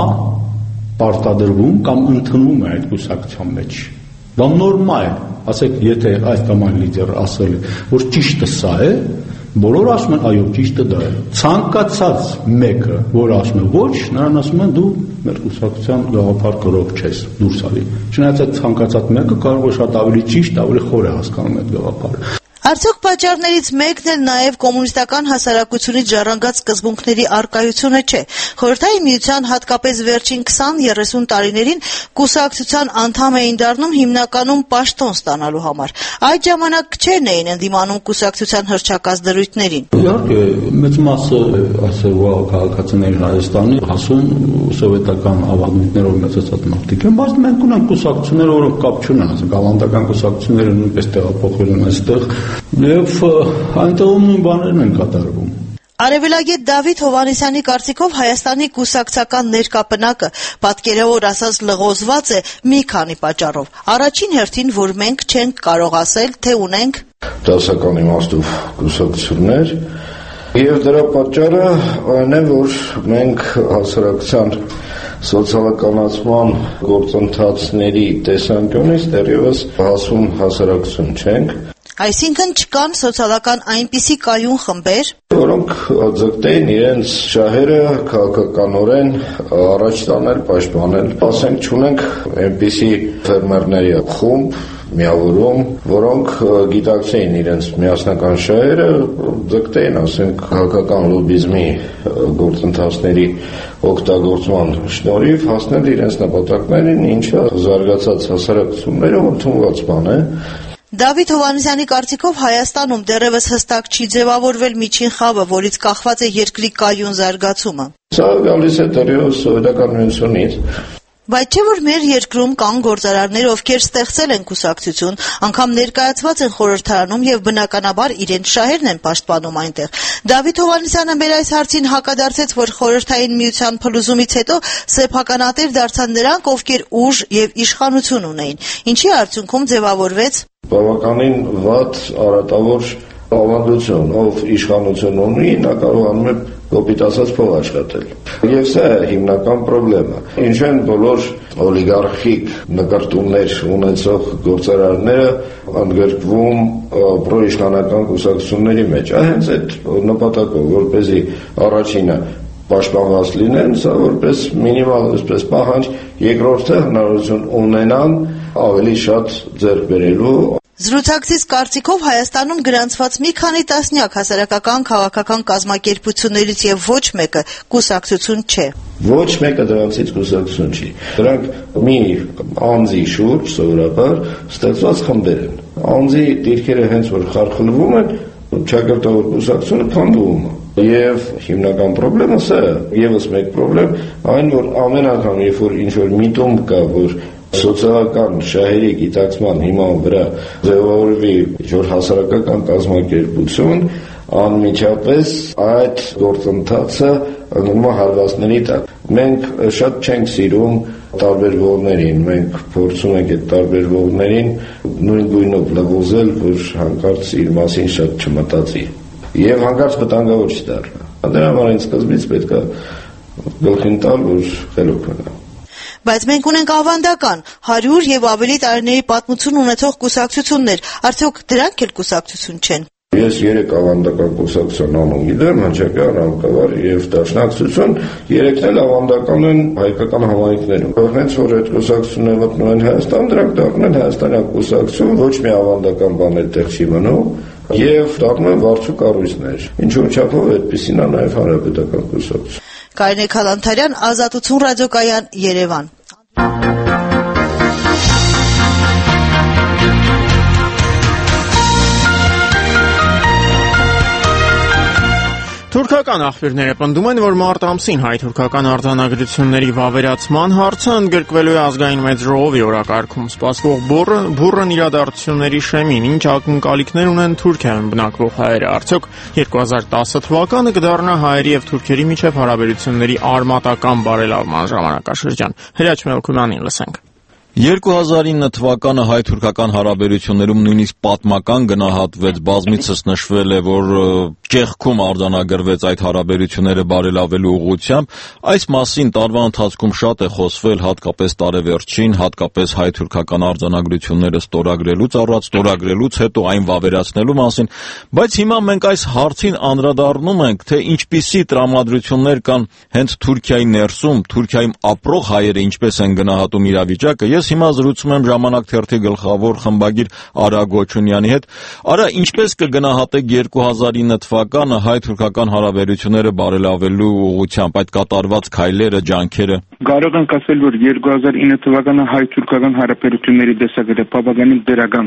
պարտադրվում կամ ընդունվում է այդ կուսակցության մեջ։ Դա նորմա է, ասեք, եթե այս կամ այն լիդերը ասել է, որ ճիշտը սա է, բոլորը ասում են, այո, ճիշտը դա է։ Ցանկացած մեկը, որ ասում է ոչ, նրան ասում են դու մեր կուսակցության գաղափար կրող չես, դուրս արի։ Չնայած այդ ցանկացած մեկը կարող է շատ ավելի ճիշտ, ավելի խոր է հասկանում այդ գաղափարը։ Արդյոք պատճառներից մեկն էլ նաև կոմունիստական հասարակությունից ժառանգած սկզբունքների առկայությունը չէ։ Խորհրդային միության հատկապես վերջին 20-30 տարիներին կուսակցության անդամ էին դառնում հիմնականում պաշտոն ստանալու համար։ Այդ ժամանակ չեն էին ընդդիմանում կուսակցության հռչակած դրույթներին։ Իհարկե, մեծ մասը այսօրվա քաղաքացիների Հայաստանի հասուն սովետական ավանդույթներով մեծացած մարդիկ են, բայց մենք ունենք կուսակցություններ, որոնք կապ չունեն, ասենք ավանդական կուսակցությունները նույնպես տեղափոխվել են այստեղ Եվ այնտեղում նույն բաներն են կատարվում։ Արևելագետ Դավիթ Հովհաննիսյանի կարծիքով Հայաստանի կուսակցական ներկապնակը պատկերավոր ասած լղոզված է մի քանի պատճառով։ Առաջին հերթին, որ մենք չենք կարող ասել, թե ունենք դասական իմաստով կուսակցություններ, եւ դրա պատճառը այն է, որ մենք հասարակության սոցիալականացման գործընթացների տեսանկյունից դեռևս հասուն հասարակություն չենք։ Այսինքն չկան սոցիալական այնպիսի կայուն խմբեր, որոնք ձգտեն իրենց շահերը քաղաքականորեն առաջ տանել, պաշտպանել։ Ասենք, չունենք այնպիսի ֆերմերների խումբ, միավորում, որոնք գիտակցեին իրենց միասնական շահերը, ձգտեն, ասենք, քաղաքական լոբիզմի գործընթացների օգտագործման շնորհիվ հասնել իրենց նպատակներին, ինչը զարգացած հասարակություններում ընդունված բան է։ Դավիթ Հովհաննիսյանի կարծիքով Հայաստանում դեռևս հստակ չի ձևավորվել միջին խավը, որից կախված է երկրի կայուն զարգացումը։ Սա գալիս է դեռևս սովետական միությունից։ Բայց չէ՞ որ մեր երկրում կան գործարարներ, ովքեր ստեղծել են կուսակցություն, անգամ ներկայացված են խորհրդարանում եւ բնականաբար իրենց շահերն են պաշտպանում այնտեղ։ Դավիթ Հովհաննիսյանը մեր այս հարցին հակադարձեց, որ խորհրդային միության փլուզումից հետո սեփականատեր դարձան նրանք, ովքեր ուժ եւ իշխանություն ունեին, ինչի արդյունքում ձևավորվեց բավականին վատ արատավոր ավանդություն, ով իշխանություն ունի, նա կարողանում է կոպիտ ասած փող աշխատել։ Եվ սա է հիմնական խնդրեմը։ Ինչ են բոլոր օլիգարխիկ նկարտումներ ունեցող գործարարները ընդգրկվում պրոիշխանական կուսակցությունների մեջ։ Հենց այդ նպատակով, որպեսզի առաջինը պաշտպանված լինեն, սա որպես մինիմալ այսպես պահանջ, երկրորդը հնարավորություն ունենան ավելի շատ ձեռք բերելու։ Զրուցակցից կարծիքով Հայաստանում գրանցված մի քանի տասնյակ հասարակական քաղաքական կազմակերպություններից եւ ոչ մեկը կուսակցություն չէ։ Ոչ մեկը դրանցից կուսակցություն չի։ Դրանք մի անձի շուրջ սովորաբար ստեղծված խմբեր են։ Անձի դիրքերը հենց որ խարխլվում են, ճակատավոր կուսակցությունը քանդվում է։ Եվ հիմնական խնդրեմը սա է, եւս մեկ խնդրեմ, այն որ ամեն անգամ երբ որ ինչ որ միտում կա, որ սոցիալական շահերի գիտակցման հիման վրա ձևավորվի ինչ-որ հասարակական կազմակերպություն, անմիջապես այդ գործընթացը ընկնում է հարվածների տակ։ Մենք շատ չենք սիրում տարբերվողներին, մենք փորձում ենք այդ տարբերվողներին նույն գույնով լվոզել, որ հանկարծ իր մասին շատ չմտածի եւ հանկարծ վտանգավոր չդառնա։ Դրա համար այն սկզբից պետք է գլխին տալ, որ խելոք մնա։ Բայց մենք ունենք ավանդական 100 եւ ավելի տարիների պատմություն ունեցող կուսակցություններ, արդյոք դրանք էլ կուսակցություն չեն։ Ես 3 ավանդական կուսակցություն անուն գիտեմ, հնչակյան, անկավար եւ դաշնակցություն, 3-ն էլ ավանդական են հայկական համայնքներում։ Հենց որ այդ կուսակցությունները մտնում են Հայաստան, դրանք դառնում են հայաստանյան կուսակցություն, ոչ մի ավանդական բան այդտեղ չի մնում, եւ դառնում են վարձու կառույցներ։ Ինչ-որ չափով այդպեսին է նաեւ հանրապետական կուսակցություն։ Կարինե Քալանթարյան, Ազատություն ռադիոկայան, Երևան։ Թուրքական աղբյուրները պնդում են, որ մարտ ամսին հայ-թուրքական արձանագրությունների վավերացման հարցը ընդգրկվելու է ազգային մեծ ժողովի օրակարգում սպասվող բուռն իրադարձությունների շեմին, ինչ ակնկալիքներ ունեն Թուրքիայում բնակվող հայերը։ Արդյոք 2010 թվականը կդառնա հայերի եւ թուրքերի միջև հարաբերությունների արմատական բարելավման ժամանակաշրջան։ Հրաչ Մելքումյանին լսենք։ 2009 թվականը հայ-թուրքական հարաբերություններում նույնիսկ պատմական գնահատվեց, բազմիցս նշվել է, որ ճեղքում արձանագրվեց այդ հարաբերությունները բարելավելու ուղղությամբ։ Այս մասին տարվա ընթացքում շատ է խոսվել, հատկապես տարեվերջին, հատկապես հայ-թուրքական արձանագրությունները ստորագրելուց առաջ, ստորագրելուց հետո այն վավերացնելու մասին, բայց հիմա մենք այս հարցին անդրադառնում ենք, թե ինչպիսի տրամադրություններ կան հենց Թուրքիայի ներսում, Թուրքիայում ապրող հայերը ինչպես են գնահատում իրավիճակը։ Ես հիմա զրուցում եմ Ժամանակ թերթի գլխավոր խմբագիր Արա Գոչունյանի հետ։ Արա, ինչպես կգնահատեք 2009 թվականը հայ-թուրքական հարաբերությունները բարելավելու ուղղությամբ այդ կատարված քայլերը, ջանքերը։ Կարող ենք ասել, որ 2009 թվականը հայ-թուրքական հարաբերությունների տեսակետը բավականին դրական,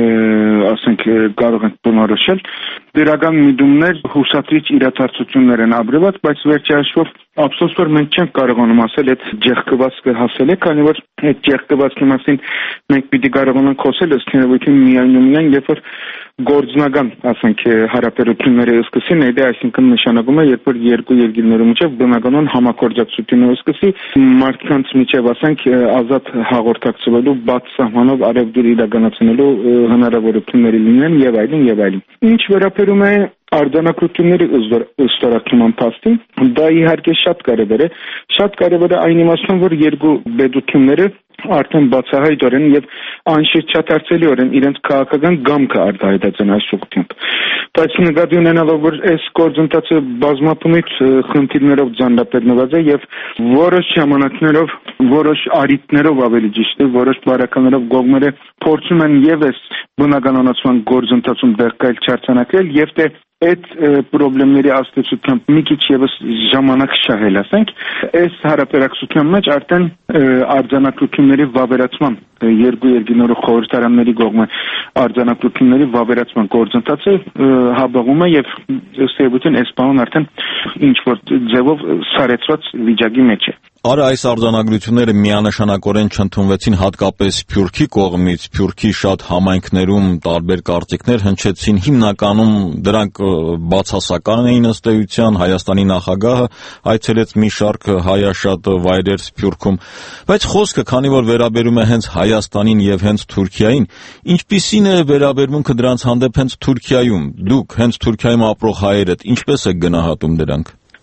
ասենք, կարող ենք բնորոշել։ Դրական միտումներ, հուսադրիչ իրադարձություններ են ապրված, բայց վերջերս ափսոս որ մենք չենք կարողանում ասել այդ ջեղկվածքը հասել է, քանի որ այդ ջեղկվածքի մասին մենք պիտի կարողանանք խոսել ըստ երևույթին միայն երբ որ գործնական, ասենք, հարաբերությունները սկսին, դա այսինքն նշանակում է, երբ որ երկու երկրների միջև բնականon համագործակցությունը սկսի, մարդկանց միջև, ասենք, ազատ հաղորդակցվելու, բաց սահմանով արևդուր իրականացնելու հնարավորությունների լինեն եւ այլն եւ այլն։ Ինչ վերաբերում է արձանագրությունների ստորագրման փաստին, դա իհարկե շատ կարևոր է։ Շատ կարևոր է այն իմաստով, որ երկու պետությունները արդեն բացահայտորեն եւ անշրջաթարցելիորեն իրենց քաղաքական գամքը արտահայտած են այս ուղղությամբ։ Բայց նկատի ունենալով, որ այս գործընթացը բազմապնույթ խնդիրներով ձանդապետնված է եւ որոշ ժամանակներով, որոշ արիտներով ավելի ճիշտ է, որոշ բարականներով կողմերը փորձում են եւս բնականոնացման գործընթացում դեղկայել չարձանագրել եւ թե այդ խնդիրների աստեցությամբ մի քիչ եւս ժամանակ շահել, ասենք, այս հարաբերակցության մեջ արդեն արձանագրությունների վավերացման երկու երկիներու խորհրդարանների կողմը արձանագրությունների վավերացման գործընթացը հաբաղում է եւ ըստ երևույթին այս բանը արդեն ինչ որ ձևով սարեցված վիճակի մեջ է։ Արա, այս արձանագրությունները միանշանակորեն չընդունվեցին հատկապես Սփյուռքի կողմից, Սփյուռքի շատ համայնքներում տարբեր կարծիքներ հնչեցին, հիմնականում դրանք բացասական էին ըստ էության, Հայաստանի նախագահը այցելեց մի շարք հայաշատ վայրեր Սփյուռքում, բայց խոսքը, քանի որ վերաբերում է հենց Հայաստանին եւ հենց Թուրքիային, ինչպիսին է վերաբերմունքը դրանց հանդեպ հենց Թուրքիայում, դուք հենց Թուրքիայում ապրող հայերդ ինչպես եք գնահատում դրանք։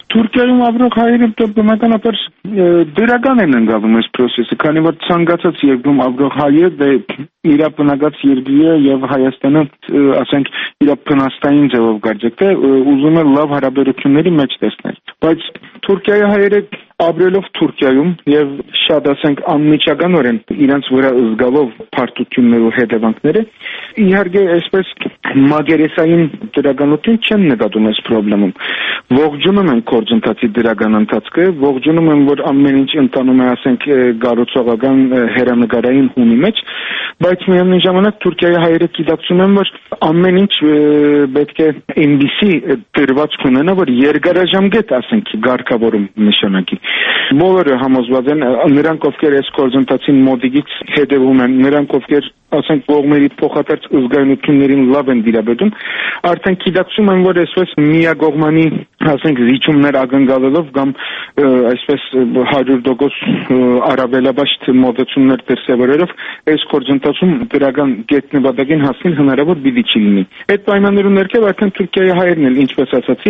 Թուրքիայում ապրող հայերը բնականաբար դրական են ընկալում այս process-ը, քանի որ ցանկացած երկրում ապրող հայը իր բնակած երկրի է եւ Հայաստանը, ասենք, իր փնաստային ձևով գարձեք, ուզում է լավ հարաբերությունների մեջ տեսնել։ Բայց Թուրքիայի հայերը ապրելով Թուրքիայում եւ շատ, ասենք, անմիջականորեն իրենց վրա զգալով փարտություններ ու հետևանքները, իհարկե այսպես մագերեսային դրականություն չեն նկատում այս խնդրում։ Ողջունում են գործընթացի դրական ընթացքը, ողջունում են, որ ամեն ինչ ընթանում է, ասենք, գառուցողական հերանեկարային հունի մեջ, բայց միևնույն ժամանակ Թուրքիայի հայերը գիտակցում են, որ ամեն ինչ պետք է այնպիսի դրված ունենա, որ երկարաժամկետ, ասենք, ղեկավարում նշանակի։ Բոլորը համոզված են, նրանք ովքեր այս գործընթացին մոտիկից հետևում են, նրանք ովքեր, ասենք, կողմերի փոխադարձ զգայունություններին լավ են դիրաբետում, արդեն գիտակցում են, որ այսպես միակողմանի, ասենք, զիջումներ ակնկալելով կամ այսպես 100% արաբելաբաշտ մոտեցումներ դրսևորելով այս գործընթացում դրական գետնեվատակին հասնել հնարավոր պիտի չի լինի։ Այդ պայմաններում ներքև արդեն Թուրքիայի հայերն էլ, ինչպես ասացի,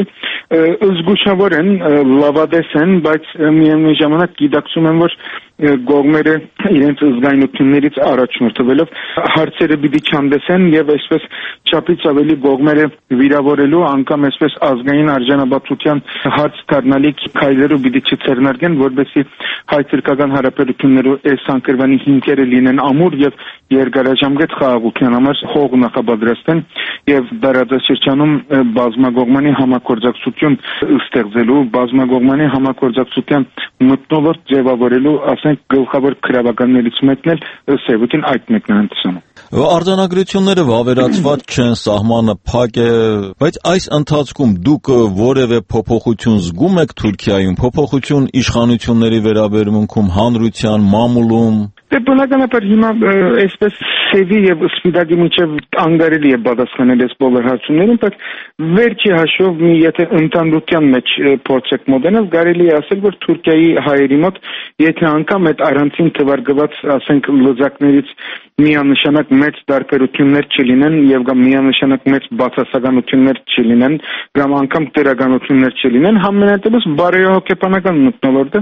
զգուշավոր են, լավադես են, բայց միևնույն ժամանակ գիտակցում են, որ կողմերը իրենց զգայունություններից առաջնորդվելով հարցերը պիտի չանդեսեն եւ այսպես չափից ավելի կողմերը վիրավորելու անգամ այսպես ազգային արժանապատվության հարց դառնալիք քայլերով պիտի չցերնարկեն, որովհետեւ հայ-թուրքական հարաբերություններու այս անկրվանի հիմքերը լինեն ամուր եւ երկարաժամկետ խաղաղության համար հող նախապատրաստեն եւ դարաձաշրջանում բազմակողմանի համագործակցություն ստեղծելու, բազմակողմանի համագործակցության մթնոլորտ ձևավորելու, ասենք, գլխավոր քրավականներից մեկն էլ սեւույթին այդ մեկն է ընդսանում։ Արձանագրությունները վավերացված չեն, սահմանը փակ է, բայց այս ընթացքում դուք որևէ փոփոխություն զգում եք Թուրքիայում, փոփոխություն իշխանությունների վերաբերմունքում, հանրության, մամուլում։ Բնականաբար հիմա այսպես սևի եւ սպիտակի միջև անկարելի է պատասխանել այս բոլոր հարցումներին, բայց վերջի հաշվով եթե ընդհանրության մեջ փորձեք մոտենալ, կարելի է ասել, որ Թուրքիայի հայերի մոտ, եթե անգամ այդ առանցին թվարկված, ասենք, լոզակներից միանշանակ մեծ տարբերություններ չլինեն եւ կամ միանշանակ մեծ բացասականություններ չլինեն, կամ անգամ դրականություններ չլինեն, համենայնպես բարոյահոգեբանական մթնոլորտը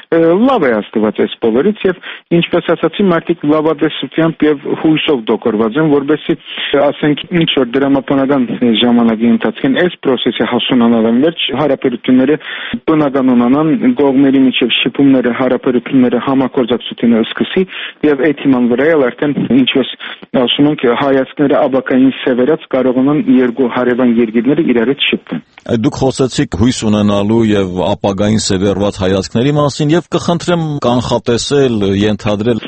լավ է աստված այս բոլորից եւ ինչպես ասացի, մարդիկ լավադեսությամբ եւ հույսով դոկորված են, որովհետեւ ասենք ինչ որ դրամապանական ժամանակի ընթացքին այս process-ը հասունանալն վերջ հարաբերությունները բնական ունենան, կողմերի միջև շփումները, հարաբերությունները համագործակցությունը սկսի եւ այդ հիման վրա էլ արդեն ինչպես ասում ենք հայացքները աբակային սևերած կարողանան երկու հարևան երկիրները իրարից շփվեն։ Դուք խոսեցիք հույս ունենալու եւ ապագային սևեռված հայացքների մասին եւ կխնդրեմ կանխատեսել, ենթադրել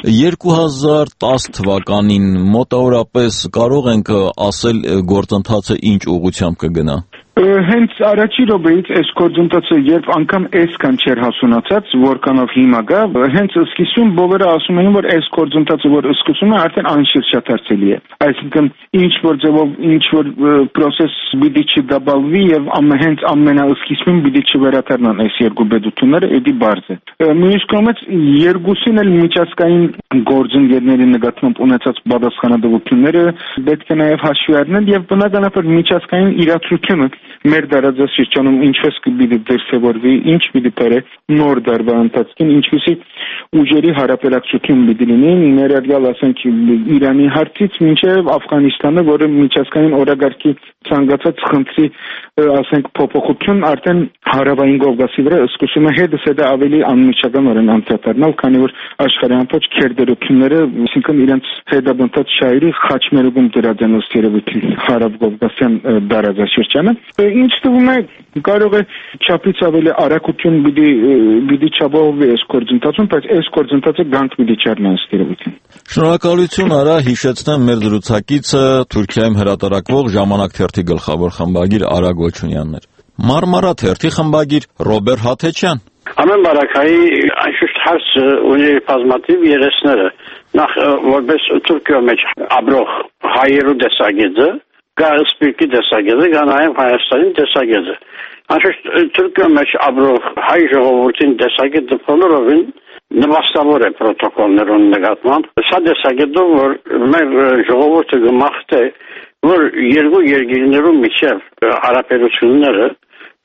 2010 թվականին մոտավորապես կարող ենք ասել գործընթացը ինչ ուղղությամբ կգնա։ Հենց առաջի րոպեից այս գործընթացը երբ անգամ այսքան չէր հասունացած, որքանով հիմա գա, հենց սկիզբում բոլորը ասում էին, որ այս գործընթացը, որ սկսում է, արդեն անշրջաթարցելի է։ Այսինքն ինչ որ ձևով, ինչ որ process պիտի չդաբալվի եւ հենց ամենասկիզբում պիտի չվերաթարնան այս երկու պետությունները, էդի բարձ է։ Մյուս կողմից երկուսին էլ միջազգային գործընկերների նկատմամբ ունեցած պատասխանատվությունները պետք է նաեւ հաշվի առնել եւ բնականաբար միջազգային իրադրությունը մեր դարաձաշրջանում ինչպես կպիտի դրսևորվի, ինչ պիտի բերե նոր դարվա ընթացքին, ինչպիսի ուժերի հարաբերակցություն պիտի լինի, ներառյալ ասենք Իրանի հարցից մինչև Աֆղանիստանը, որը միջազգային օրագարկի ցանկացած խնդրի, ասենք, փոփոխություն արդեն հարավային Կովկասի վրա սկսում է հետը ավելի անմիջականորեն անդրադառնալ, քանի որ աշխարհի ամբողջ քերդերությունները, այսինքն իրենց հետաբնված շահերի խաչմերուկում դրած են ըստ երևույթին հարավ-կովկասյան դարաձաշրջանը։ Ինչ թվում է, կարող է չափից ավելի արագություն պիտի չափողվի այս գործընթացում, բայց այս գործընթացը գանք պիտի չառնա ըստ երևույթին։ Շնորհակալություն, Արա, հիշեցնեմ մեր զրուցակիցը Թուրքիայում հրատարակվող Ժամանակ թերթի գլխավոր խմբագիր Արա Գոչունյանն էր։ Մարմարա թերթի խմբագիր Ռոբեր Հաթեչյան։ Ամեն բարակայի անշուշտ հարցը ունի բազմաթիվ երեսները։ Նախ որպես Թուրքիայի մեջ ապրող հայերու տեսակետը, գա սպիրկի տեսակետը, գա նաև Հայաստանի տեսակետը։ Անշուշտ Թուրքիայի մեջ ապրող հայ ժողովրդին տեսակետը բոլորովին նվաստավոր է պրոտոկոլներուն նկատմամբ։ Սա տեսակետով, որ մեր ժողովուրդը գմախտ է, որ երկու երկիրներու միջև հարաբերությունները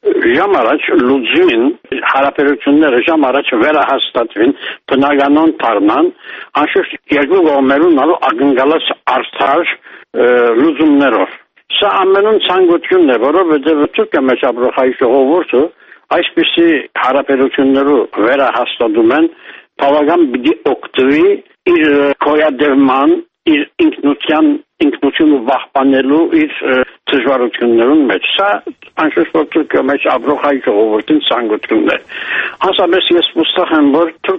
ժամ առաջ լուծվին հարաբերությունները ժամ առաջ վերահաստատվին բնականon դառնան անշուշտ երկու կողմերուն ակնկալած արդար լուծումներով սա ամենուն ցանկությունն է որովհետև Թուրքիա մեջ ապրող հայ ժողովուրդը այսպիսի հարաբերություններով վերահաստատում են բավական պիտի օգտվի իր կոյադերման իր ինքնությունը վախպանելու իր դժվարություններուն մեջ սա անշուշտ որ Թուրքիա մեջ ապրող հայ ժողովրդին ցանկությունն է անսամես ես վստահ եմ որ թուրք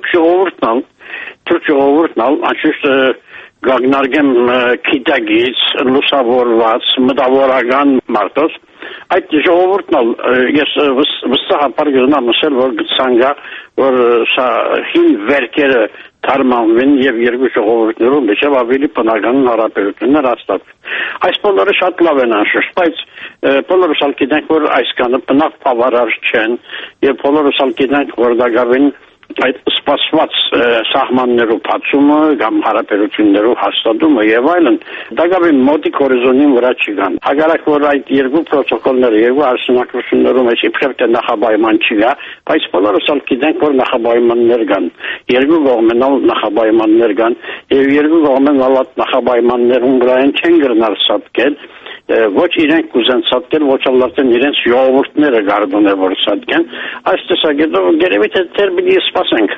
ժողովուրդն անշուշտ գագնարգեմ քիտագից լուսավորված մտավորական մարդոց այդ ժողովուրդն ես վստահաբար գտնամ ասել որ գցանգա որ սա հին վերքերը դարմանվեն եւ երկու ժողովուրդներով միջև ավելի բնական հարաբերություններ հաստատվեն այս բոլորը շատ լավ են անշուշտ բայց բոլորս ալ գիտենք որ այսքանը բնավ բավարար չեն եւ բոլորս ալ գիտենք որ դա գավին այդ սպասված սահմաններով բացումը կամ հարաբերություններով հաստատումը եւ այլն դա գավի մոտիկ հորիզոնին վրա չկան հակառակ որ այդ երկու պրոտոկոլները երկու արժանապատվություններում մեջ իբրև թե նախապայման չկա բայց բոլորս ալ գիտենք որ նախապայմաններ կան երկու կողմերն նախապայմաններ կան եւ երկու կողմերն նախապայմաններուն վրա չեն գրնալ սատկել ոչ իրենք կուզեն սատկել ոչ ալլարտեն իրենց ժողովուրդները գարդոն է որ սատկեն այս տեսակետով գերեւի թե դեռ պիտի սպասենք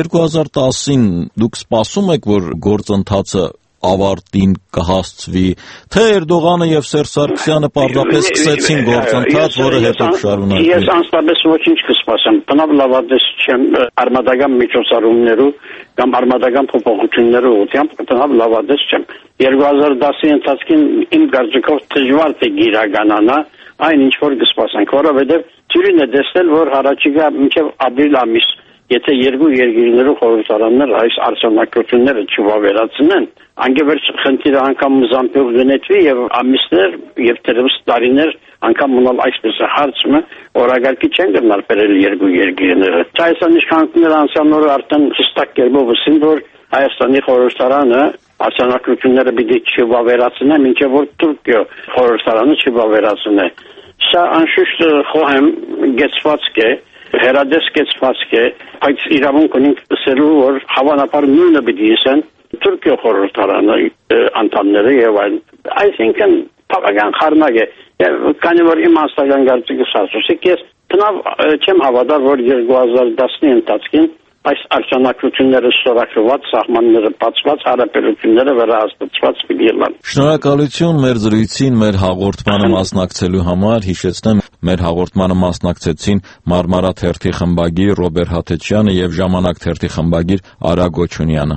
2010-ին դուք սպասում եք որ գործընթացը ավարտին կհասցվի թե Էրդողանը եւ Սերժ Սարգսյանը պարզապես սկսեցին գործընթաց որը հետո կշարունակվի ես անստաբես ոչինչ կսպասեմ բնավ լավադես չեմ արմատական միջոցառումներով կամ արմատական փոփոխություններով ուտյամբ բնավ լավադես չեմ 2010-ի ընթացքին իմ կարծիքով դժվար է գիրականանա այն ինչ որ կսպասենք որովհետեւ ծյուրին է դեսնել որ հարաճիգա մինչեւ ապրիլ ամիս եթե երկու երկիրներով խորհրդարանները այս արժանապատվությունները չվավերացնեն անգևերջ խնդիրը անգամ զամբյուղ գնեցվի եւ ամիսներ եւ դերևս տարիներ անգամ մնալ այսպես հարցը օրագարկի չեն գնալ բերել երկու երկիրները Հայաստանի իշխանությունները անցյալ արդեն հստակ կերպով ասին որ Հայաստանի խորհրդարանը արժանապատվությունները պիտի չվավերացնեն մինչեւ որ Թուրքիա խորհրդարանը չվավերացնե սա անշուշտ խոհեմ գեցված է հերադես կեցված է բայց իրավունք ունենք ասելու որ հավանաբար նույնը պիտի ասեն Թուրքիա խորհրդարանը անդամները եւ այլն I think բավական խառնակ է քանի որ իմ անձնական կարծիքս ասում ես բնավ չեմ հավատալ որ 2010-ի ընթացքին այս արժանապատվությունները ստորագրված սահմանները բացված հարաբերությունները վերահաստատված պիտի լինեն Շնորհակալություն մեր զրույցին մեր հաղորդմանը մասնակցելու համար հիշեցնեմ մեր հաղորդմանը մասնակցեցին Մարմարա թերթի խմբագիր Ռոբեր Հաթեչյանը եւ Ժամանակ թերթի խմբագիր Արա Գոչունյանը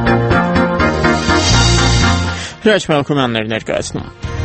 Հրաչ Մելքումյաններ ներկայացնում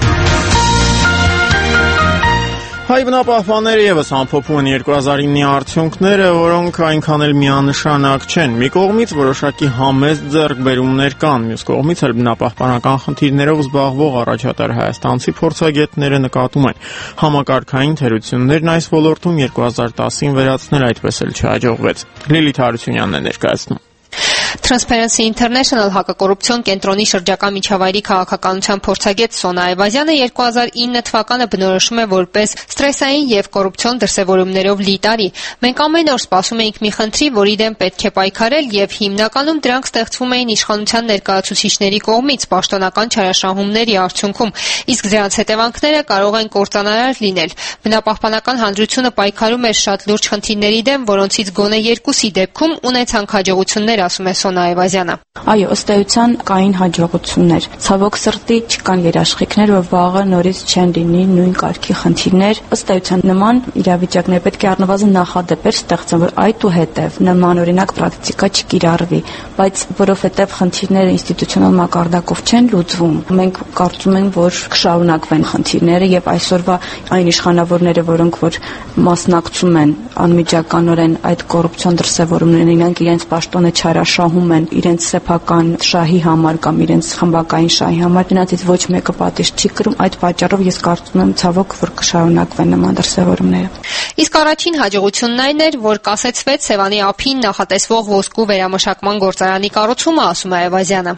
Հայ բնապահպանները եւս ամփոփում են 2009-ի արդյունքները, որոնք այնքան էլ միանշանակ չեն։ Մի կողմից որոշակի համեստ ձեռքբերումներ կան, մյուս կողմից էլ բնապահպանական խնդիրներով զբաղվող առաջատար հայաստանցի փորձագետները նկատում են։ Համակարգային թերություններն այս ոլորտում 2010-ին վերացնել այդպես էլ չհաջողվեց։ Լիլիթ Հարությունյանն է ներկայացնում։ Transparency International հակակոռուպցիոն կենտրոնի շրջակա միջավայրի քաղաքականության փորձագետ Սոնա Այվազյանը 2009 թվականը բնորոշում է որպես ստրեսային եւ կոռուպցիոն դրսեւորումներով լի տարի։ Մենք ամեն օր սպասում էինք մի խնդրի, որի դեմ պետք է պայքարել եւ հիմնականում դրանք ստեղծվում էին իշխանության ներկայացուցիչների կողմից պաշտոնական չարաշահումների արդյունքում, իսկ դրանց հետևանքները կարող են կործանարար լինել։ Բնապահպանական հանրությունը պայքարում էր շատ լուրջ խնդիրների դեմ, որոնցից գոնե երկուսի դեպքում ունեցանք հաջողություններ, ասում է Սոնա Այվազյանը։ Այո, ըստ էության կային հաջողություններ։ Ցավոք սրտի չկան երաշխիքներ, որ վաղը նորից չեն լինի նույն կարգի խնդիրներ։ Ըստ էության նման իրավիճակներ պետք է առնվազն նախադեպեր ստեղծեն, որ այդուհետև նման օրինակ պրակտիկա չկիրառվի, բայց որովհետև խնդիրները ինստիտուցիոնալ մակարդակով չեն լուծվում, մենք կարծում ենք, որ կշարունակվեն խնդիրները եւ այսօրվա այն իշխանավորները, որոնք որ մասնակցում են անմիջականորեն այդ կոռուպցիոն դրսևորումներին, իրենք իրենց պաշտոնը չարաշահում են իրենց սեփական շահի համար կամ իրենց խմբակային շահի համար, նրանցից ոչ մեկը պատիժ չի կրում, այդ պատճառով ես կարծում եմ ցավոք, որ կշարունակվեն նման դրսևորումները։ Իսկ առաջին հաջողությունն այն էր, որ կասեցվեց Սևանի ափին նախատեսվող ոսկու վերամշակման գործարանի կառուցումը, ասում է Այվազյանը։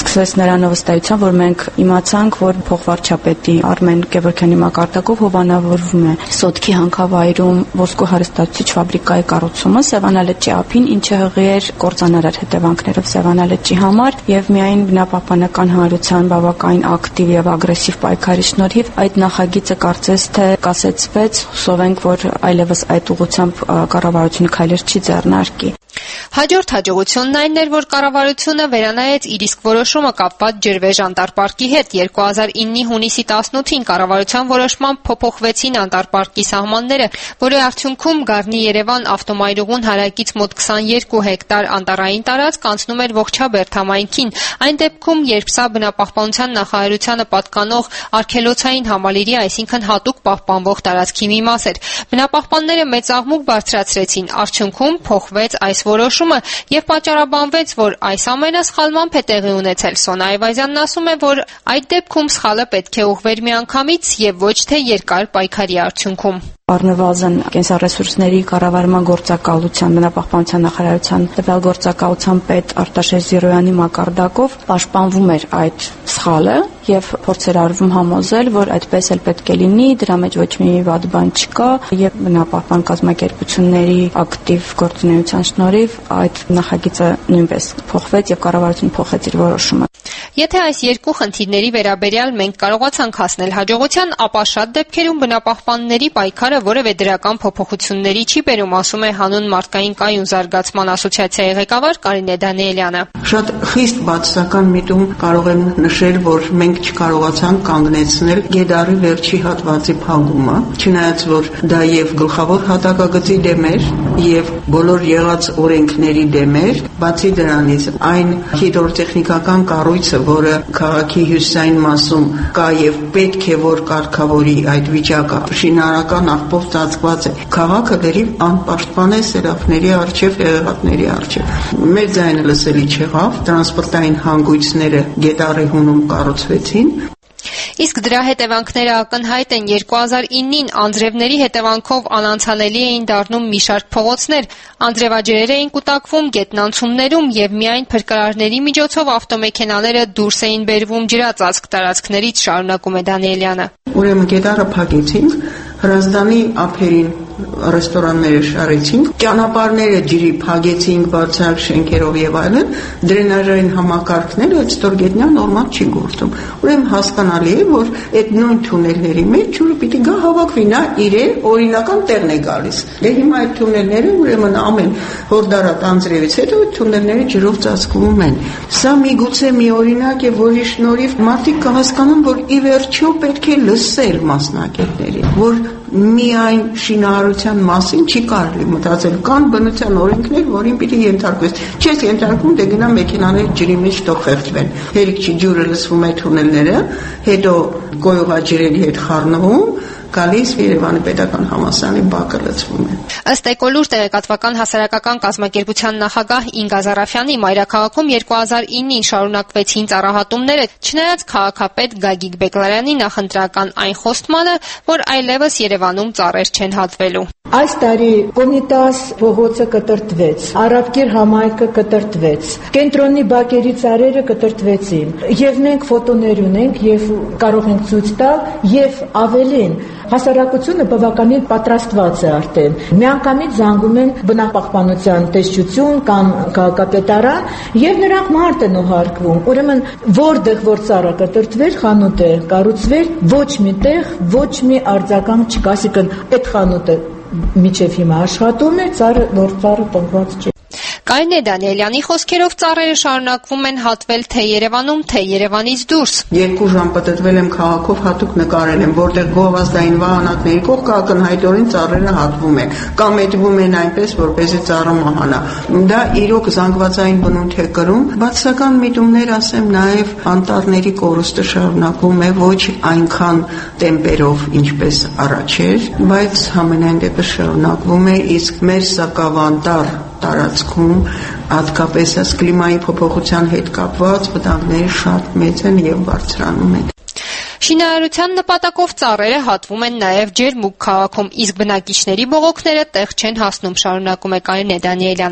սկսվեց նրանով ըստ էության, որ մենք իմացանք, որ փոխվարչապետի Արմեն Գևորգյանի մակարդակով հովանավորվում է Սոտքի հանքավայրում ոսկու հարստացուցիչ ֆաբրիկայի կառուցումը Սևանալճի ափին, ինչը հղի էր կործանարար հետևանքներով Սևանալճի համար, եւ միայն բնապահպանական հանրության բավականին ակտիվ եւ ագրեսիվ պայքարի շնորհիվ այդ նախագիծը կարծես թե կասեցվեց, հուսով ենք, որ այլևս այդ ուղղությամբ կառավարությունը քայլեր չի ձեռնարկի։ Հաջորդ հաջողությունն այն էր, որ կառավարությունը վերանայեց իր իսկ որոշումը կապված ջրվեժ անտառպարկի հետ։ 2009-ի հունիսի 18-ին կառավարության որոշմամբ փոփոխվեցին անտառպարկի սահմանները, որի արդյունքում Գառնի-Երևան ավտոմայրուղուն հարակից մոտ 22 հեկտար անտառային տարածք անցնում էր Ողջաբերդ համայնքին։ Այն դեպքում, երբ սա բնապահպանության նախարարությանը պատկանող արգելոցային համալիրի, այսինքն հատուկ պահպանվող տարածքի մի մաս էր։ Բնապահպանները մեծ աղմուկ բարձրացրեցին, արդյունքում փոխվեց այս որոշումը եւ պատճառաբանվեց, որ այս ամենը սխալմամբ է տեղի ունեցել։ Սոնա Այվազյանն ասում է, որ այդ դեպքում սխալը պետք է ուղղվեր միանգամից եւ ոչ թե երկար պայքարի արդյունքում։ Առնվազն կենսառեսուրսների կառավարման գործակալության բնապահպանության նախարարության տվյալ գործակալության պետ Արտաշես Զիրոյանի մակարդակով պաշտպանվում էր այդ սխալը եւ փորձեր արվում համոզել, որ այդպես էլ պետք է լինի, դրա մեջ ոչ մի վատ բան չկա եւ բնապահպան կազմակերպությունների ակտիվ գործունեության շնորհիվ այդ նախագիծը նույնպես փոխվեց եւ կառավարությունը փոխեց իր որոշումը։ Եթե այս երկու խնդիրների վերաբերյալ մենք կարողացանք հասնել հաջողության, ապա շատ դեպքերում բնապահպանների պայքարը որևէ դրական փոփոխությունների չի բերում, ասում է հանուն մարդկային կայուն զարգացման ասոցիացիայի ղեկավար Կարինե Դանիելյանը։ Շատ խիստ բացասական միտում կարող եմ նշել, որ մենք չկարողացանք կանգնեցնել Գեդարի վերջի հատվածի փակումը, չնայած որ դա եւ գլխավոր հատակագծի դեմ էր եւ բոլոր եղած օրենքների դեմ էր, բացի դրանից այն հիդրոտեխնիկական կառույցը, որը քաղաքի հյուսիսային մասում կա եւ պետք է որ կարգավորի այդ վիճակը, շինարարական աղբով ծածկված է, քաղաքը դեռ անպաշտպան է սերավների առջև, հեղեղատների առջև։ Մեր ձայնը լսելի չեղավ, տրանսպորտային հանգույցները Գետառի հունում կառուցվեցին։ Իսկ դրա հետևանքները ակնհայտ են։ 2009-ին անձրևների հետևանքով անանցանելի էին դառնում մի շարք փողոցներ, անձրևաջրեր էին կուտակվում գետնանցումներում եւ միայն փրկարարների միջոցով ավտոմեքենաները դուրս էին բերվում ջրածածկ տարածքներից, շարունակում է Դանիելյանը։ Ուրեմն Գետառը փակեցինք, Հրազդանի ափերին ռեստորանները շարեցինք, ճանապարհները ջրի փակեցինք բարձրակ շենքերով եւ այլն, դրենաժային համակարգները այդ ստորգետնյա նորմալ չի գործում։ Ուրեմն հասկանալի է, որ այդ նույն թունելների մեջ ջուրը պիտի գա հավաքվի, նա իրեն օրինական տեղն է գալիս։ Դե հիմա այդ թունելները ուրեմն ամեն հորդարատ անձրևից հետո այդ թունելները ջրով ծածկվում են։ Սա միգուցե մի օրինակ է, որի շնորհիվ մարդիկ կհասկանան, որ ի վերջո պետք է լսել մասնագետներին, որ միայն շինարարության մասին չի կարելի մտածել, կան բնության օրենքներ, որին պիտի ենթարկվես։ Չես ենթարկվում, դե գնա մեքենաները ջրի մեջ թող խեղդվեն։ Հերիք չի ջուրը լսվում է թունելները, հետո գոյողաջրերի հետ խառնվում, գալիս Երևանի պետական համալսարանի բակը լցվում է։ Ըստ Էկոլուր տեղեկատվական հասարակական կազմակերպության նախագահ Ինգա Զարաֆյանի մայրաքաղաքում 2009-ին շարունակվեցին ծառահատումները, չնայած քաղաքապետ Գագիկ Բեկլարյանի նախընտրական այն խոստմանը, որ այլևս Երևանում ծառեր չեն հատվելու։ Այս տարի Կոմիտաս փողոցը կտրտվեց, Արաբկիր համայնքը կտրտվեց, կենտրոնի բակերի ծառերը կտրտվեցին, եւ մենք ֆոտոներ ունենք եւ կարող ենք ցույց տալ, եւ ավելին հասարակությունը բավականին պատրաստված է արդեն։ Միանգամից զանգում են բնապահպանության տեսչություն կամ քաղաքապետարան եւ նրանք մարդ են ուղարկվում։ Ուրեմն որտեղ որ ծառը կտրտվեր, խանութը կառուցվեր, ոչ մի տեղ ոչ մի արձագանք չկա, ասիկն այդ խանութը միջև հիմա աշխատում է, նոր ծառը տնկված չի։ Կարինե Դանիելյանի խոսքերով ծառերը շարունակվում են հատվել թե Երևանում, թե Երևանից դուրս։ 2 ժամ պատտվել եմ քաղաքով, հատուկ նկարել եմ, որտեղ գովազդային վահանակների կողք ակնհայտորեն ծառերը հատվում են, կամ մետվում են այնպես, որպեսզի ծառը մահանա։ Դա իրոք զանգվածային բնույթ է կրում։ Բացասական միտումներ, ասեմ, նաև անտառների կորուստը շարունակվում է ոչ այնքան տեմպերով, ինչպես առաջ էր, բայց համենայն դեպս շարունակվում է, իսկ մեր սակավանտառ տարածքում հատկապես կլիմայի փոփոխության հետ կապված վտանգները շատ մեծ են եւ բարձրանում են։ Շինարարության նպատակով ծառերը հատվում են նաև Ջերմուկ քաղաքում, իսկ բնակիչների բողոքները տեղ չեն հասնում, շարունակում է Կարինե Դանիելյանը։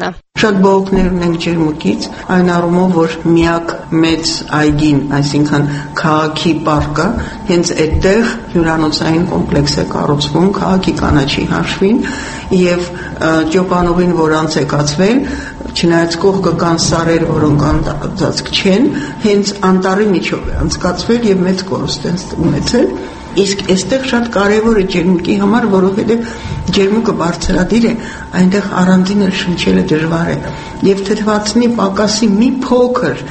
Շատ բողոքներ ունենք ջերմուկից, այն առումով, որ միակ մեծ այգին, այսինքն քաղաքի պարկը, հենց այդտեղ հյուրանոցային կոմպլեքս է կառուցվում քաղաքի կանաչի հաշվին եւ Ճոպանովին, որ անցեկացվել, չնայած կողքը կան սարեր, որոնք անցածք չեն, հենց անտառի միջով է անցկացվել եւ մեծ կորուստ են ունեցել։ Իսկ այստեղ շատ կարևոր է ջերմուկի համար, որովհետև ջերմուկը բարձրադիր է, այնտեղ առանձին էլ շնչելը դժվար է։ Եվ թթվածնի պակասի մի փոքր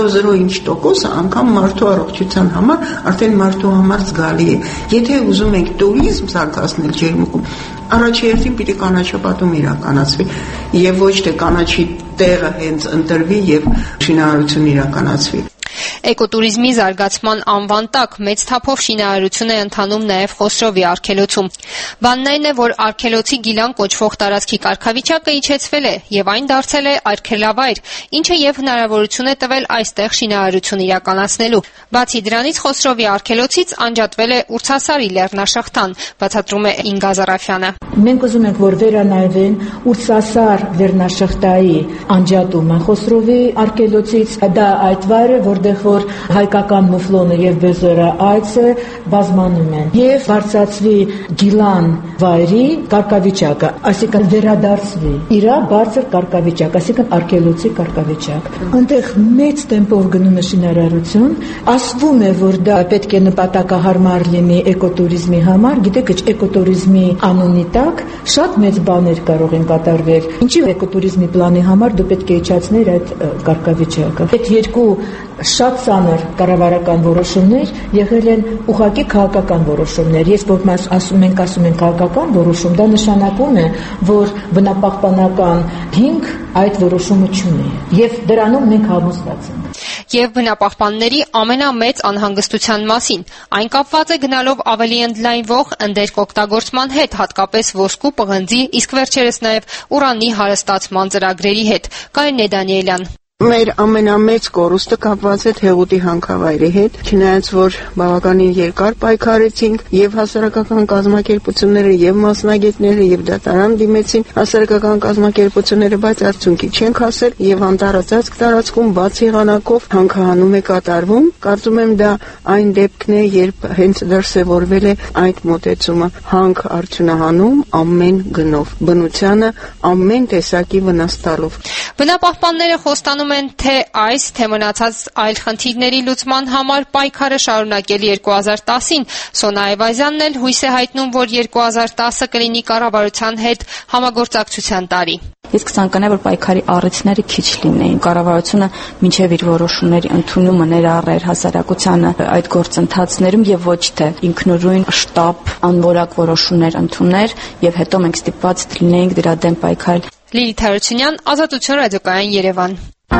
0.0% անգամ մարդու առողջության համար արդեն մարդու համար զգալի է։ Եթե ուզում ենք տուրիզմ զարգացնել ջերմուկում, առաջերտին պիտի կանաչապատում իրականացվի եւ ոչ թե կանաչի տեղը հենց ընտրվի եւ շինարարություն իրականացվի։ Էկոտուրիզմի զարգացման անվան տակ մեծ թափով շինարարություն է ընթանում նաև Խոսրովի արգելոցում։ Բանն այն է, որ արգելոցի Գիլան կոչվող տարածքի կարգավիճակը իջեցվել է եւ այն դարձել է արգելավայր, ինչը եւ հնարավորություն է տվել այստեղ շինարարություն իրականացնելու։ Բացի դրանից Խոսրովի արգելոցից անջատվել է Ուրցասարի լեռնաշղթան, բացատրում է Ինգա Զարաֆյանը։ Մենք ուզում ենք, որ վերանայվեն Ուրցասար լեռնաշղթայի անջատումը Խոսրովի արգելոցից, դա այդ վայրը, որտեղ որ հայկական մուֆլոնը եւ բեզորը այցը բազմանում են եւ բարձրացվի Գիլան վայրի կարգավիճակը, այսինքն վերադարձվի իրա բարձր կարգավիճակ, այսինքն արգելոցի կարգավիճակ։ Այնտեղ մեծ տեմպով գնում է շինարարություն, ասվում է, որ դա պետք է նպատակահարմար լինի էկոտուրիզմի համար, գիտեք, էկոտուրիզմի անունի տակ շատ մեծ բաներ կարող են կատարվել։ Ինչի էկոտուրիզմի պլանի համար դու պետք է իջացներ այդ կարգավիճակը։ Այդ երկու շատ ծանր կառավարական որոշումներ եղել են ուղղակի քաղաքական որոշումներ։ Ես որ ասում ենք քաղաքական որոշում, դա նշանակում է, որ բնապահպանական հիմք այդ որոշումը չունի։ Եվ դրանում մենք համոզված ենք։ Եվ բնապահպանների ամենամեծ անհանգստության մասին։ Այն կապված է գնալով ավելի ընդլայնվող ընդերկօգտագործման հետ, հատկապես ոսկու, պղնձի, իսկ վերջերս նաև ուրանի հարստացման ծրագրերի հետ։ Կարինե Դանիելյան։ Մեր ամենամեծ կորուստը կապված է Թեղուտի հանքավայրի հետ, չնայած որ բավականին երկար պայքարեցինք եւ հասարակական կազմակերպությունները եւ մասնագետները եւ դատարան դիմեցին հասարակական կազմակերպությունները, բայց արդյունքի չենք հասել եւ անտառածածկ տարածքում բաց եղանակով հանքահանում է կատարվում։ Կարծում եմ դա այն դեպքն է, երբ հենց դրսևորվել է այդ մոտեցումը հանք արդյունահանում ամեն գնով, բնությանը ամեն տեսակի վնաս տալով։ Բնապահպանները խոստանում են թե այս, թե մնացած այլ խնդիրների լուծման համար պայքարը շարունակել 2010-ին։ Սոնա Այվազյանն էլ հույս է հայտնում, որ 2010-ը կլինի կառավարության հետ համագործակցության տարի։ Իսկ ցանկանա որ պայքարի առիթները քիչ լինեին։ Կառավարությունը մինչև իր որոշումների ընդունումը ներառեր հասարակությանը այդ գործընթացներում եւ ոչ թե ինքնուրույն շտապ անորակ որոշումներ ընդուներ եւ հետո մենք ստիպված լինեինք դրա դեմ պայքարել։ Լիլիթ Հարությունյան, Ազատություն ռադիոկայան, Երևան։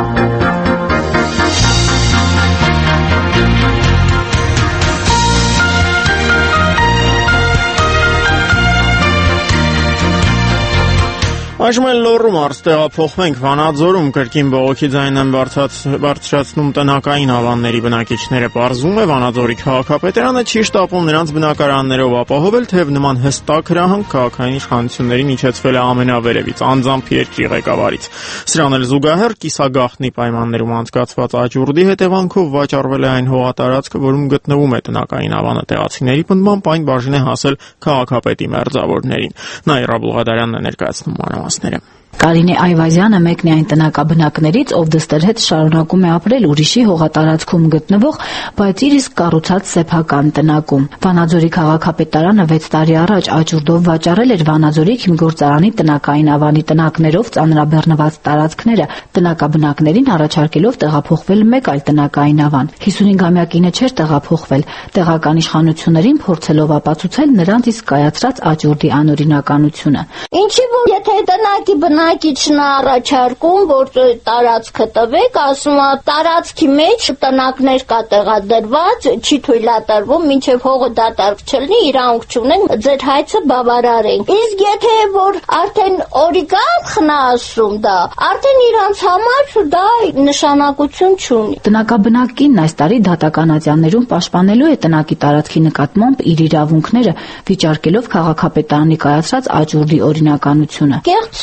Այժմ էլ Լոռու մարզ տեղափոխվենք Վանաձորում կրկին բողոքի ձայն են բարձրացնում տնակային ավանների բնակիչները։ Պարզվում է Վանաձորի քաղաքապետարանը չի շտապում նրանց բնակարաններով ապահովել, թեև նման հստակ հրահանգ քաղաքային իշխանություններին իջեցվել է ամենավերևից, անձամբ երկրի ղեկավարից։ Սրան էլ զուգահեռ կիսագաղտնի պայմաններում անցկացված աճուրդի հետևանքով վաճառվել է այն հողատարածքը, որում գտնվում է տնակային ավանը։ Տեղացիների պնդմամբ այն բաժին է հասել քաղաքապետի մերձավորներին։ Նաիրա Բուլղադարյանն է ներկայացնում մանրամասները։ Կարինե Այվազյանը մեկն է այն տնակաբնակներից, ով դստեր հետ շարունակում է ապրել ուրիշի հողատարածքում գտնվող, բայց իր իսկ կառուցած սեփական տնակում։ Վանաձորի քաղաքապետարանը 6 տարի առաջ աճուրդով վաճառել էր Վանաձորի քիմգործարանի տնակային ավանի տնակներով ծանրաբեռնված տարածքները, տնակաբնակներին առաջարկելով տեղափոխվել մեկ այլ տնակային ավան։ 55-ամյա կինը չէր տեղափոխվել, տեղական իշխանություններին փորձելով ապացուցել նրանց իսկ կայացրած աճուրդի անօրինականությունը։ Ինչի՞ որ եթե տնակի բնակիչն առաջարկում, որ տարածքը տվեք, ասում է տարածքի մեջ տնակներ կա տեղադրված, չի թույլատրվում, մինչև հողը դատարկ չլինի, իրանք չունենք, ձեր հայցը բավարարենք։ Իսկ եթե որ արդեն օրիգանքն է ասում դա, արդեն իրանց համար դա նշանակություն չունի։ Տնակաբնակին այս տարի դատական ատյաններում պաշտպանելու է տնակի տարածքի նկատմամբ իր իրավունքները, վիճարկելով քաղաքապետարանի կայացրած աճուրդի օրինականությունը։ Կեղծ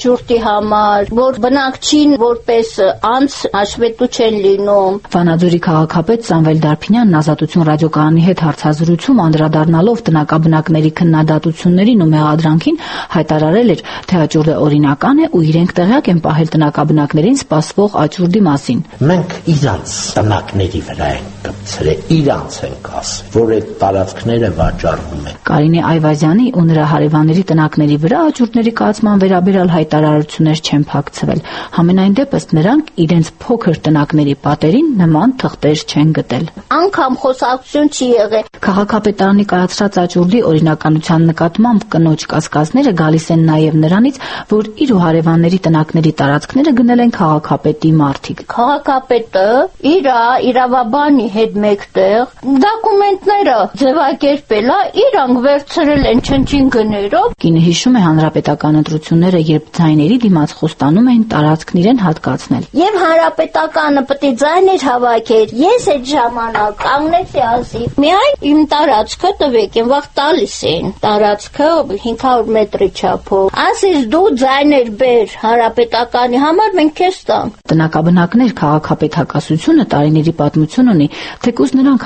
ժուրտի համար, որ բնակչին որպես անձ հաշվետու չեն լինում։ Վանաձորի քաղաքապետ Սամվել Դարփինյանն Ազատություն ռադիոկայանի հետ հարցազրույցում անդրադառնալով տնակաբնակների քննադատություններին ու մեղադրանքին հայտարարել էր, թե աճուրդը օրինական է ու իրենք տեղյակ են պահել տնակաբնակներին սպասվող աճուրդի մասին։ Մենք իրանց տնակների վրա ենք կպցրել, իրանց ենք ասել, որ այդ տարածքները վաճառվում են։ Կարինե Այվազյանի ու նրա հարևանների տնակների վրա աճուրդների կայացման վերաբերյալ հայտարարություններ չեն փակցվել։ Համենայն դեպս նրանք իրենց փոքր տնակների պատերին նման թղթեր չեն գտել։ Անգամ խոսակցություն չի եղել։ Քաղաքապետարանի կայացրած աճուրդի օրինականության նկատմամբ կնոջ կասկածները գալիս են նաև նրանից, որ իր ու հարևանների տնակների տարածքները գնել են քաղաքապետի մարդիկ։ Քաղաքապետը իրավաբանի հետ մեկտեղ դոկումենտները ձևակերպել է, իրանք վերցրել են չնչին գներով։ Կինը հիշում է հանրապետական ընտրությունները, երբ ձայների դիմաց խոստանում էին տարածքն իրեն հատկացնել։ Եվ հանրապետականը պետք է ձայներ հավաքեր։ Ես այդ ժամանակ կանգնեցի ասի, միայն իմ տարածքը տվեք, են վաղ տալիս էին։ Տարածքը 500 մետրի չափով։ Ասես դու ձայներ բեր հանրապետականի համար, մենք քեզ տանք։ Տնակաբնակներ քաղաքապետ հակասությունը տարիների պատմություն ունի, թեկուզ նրանք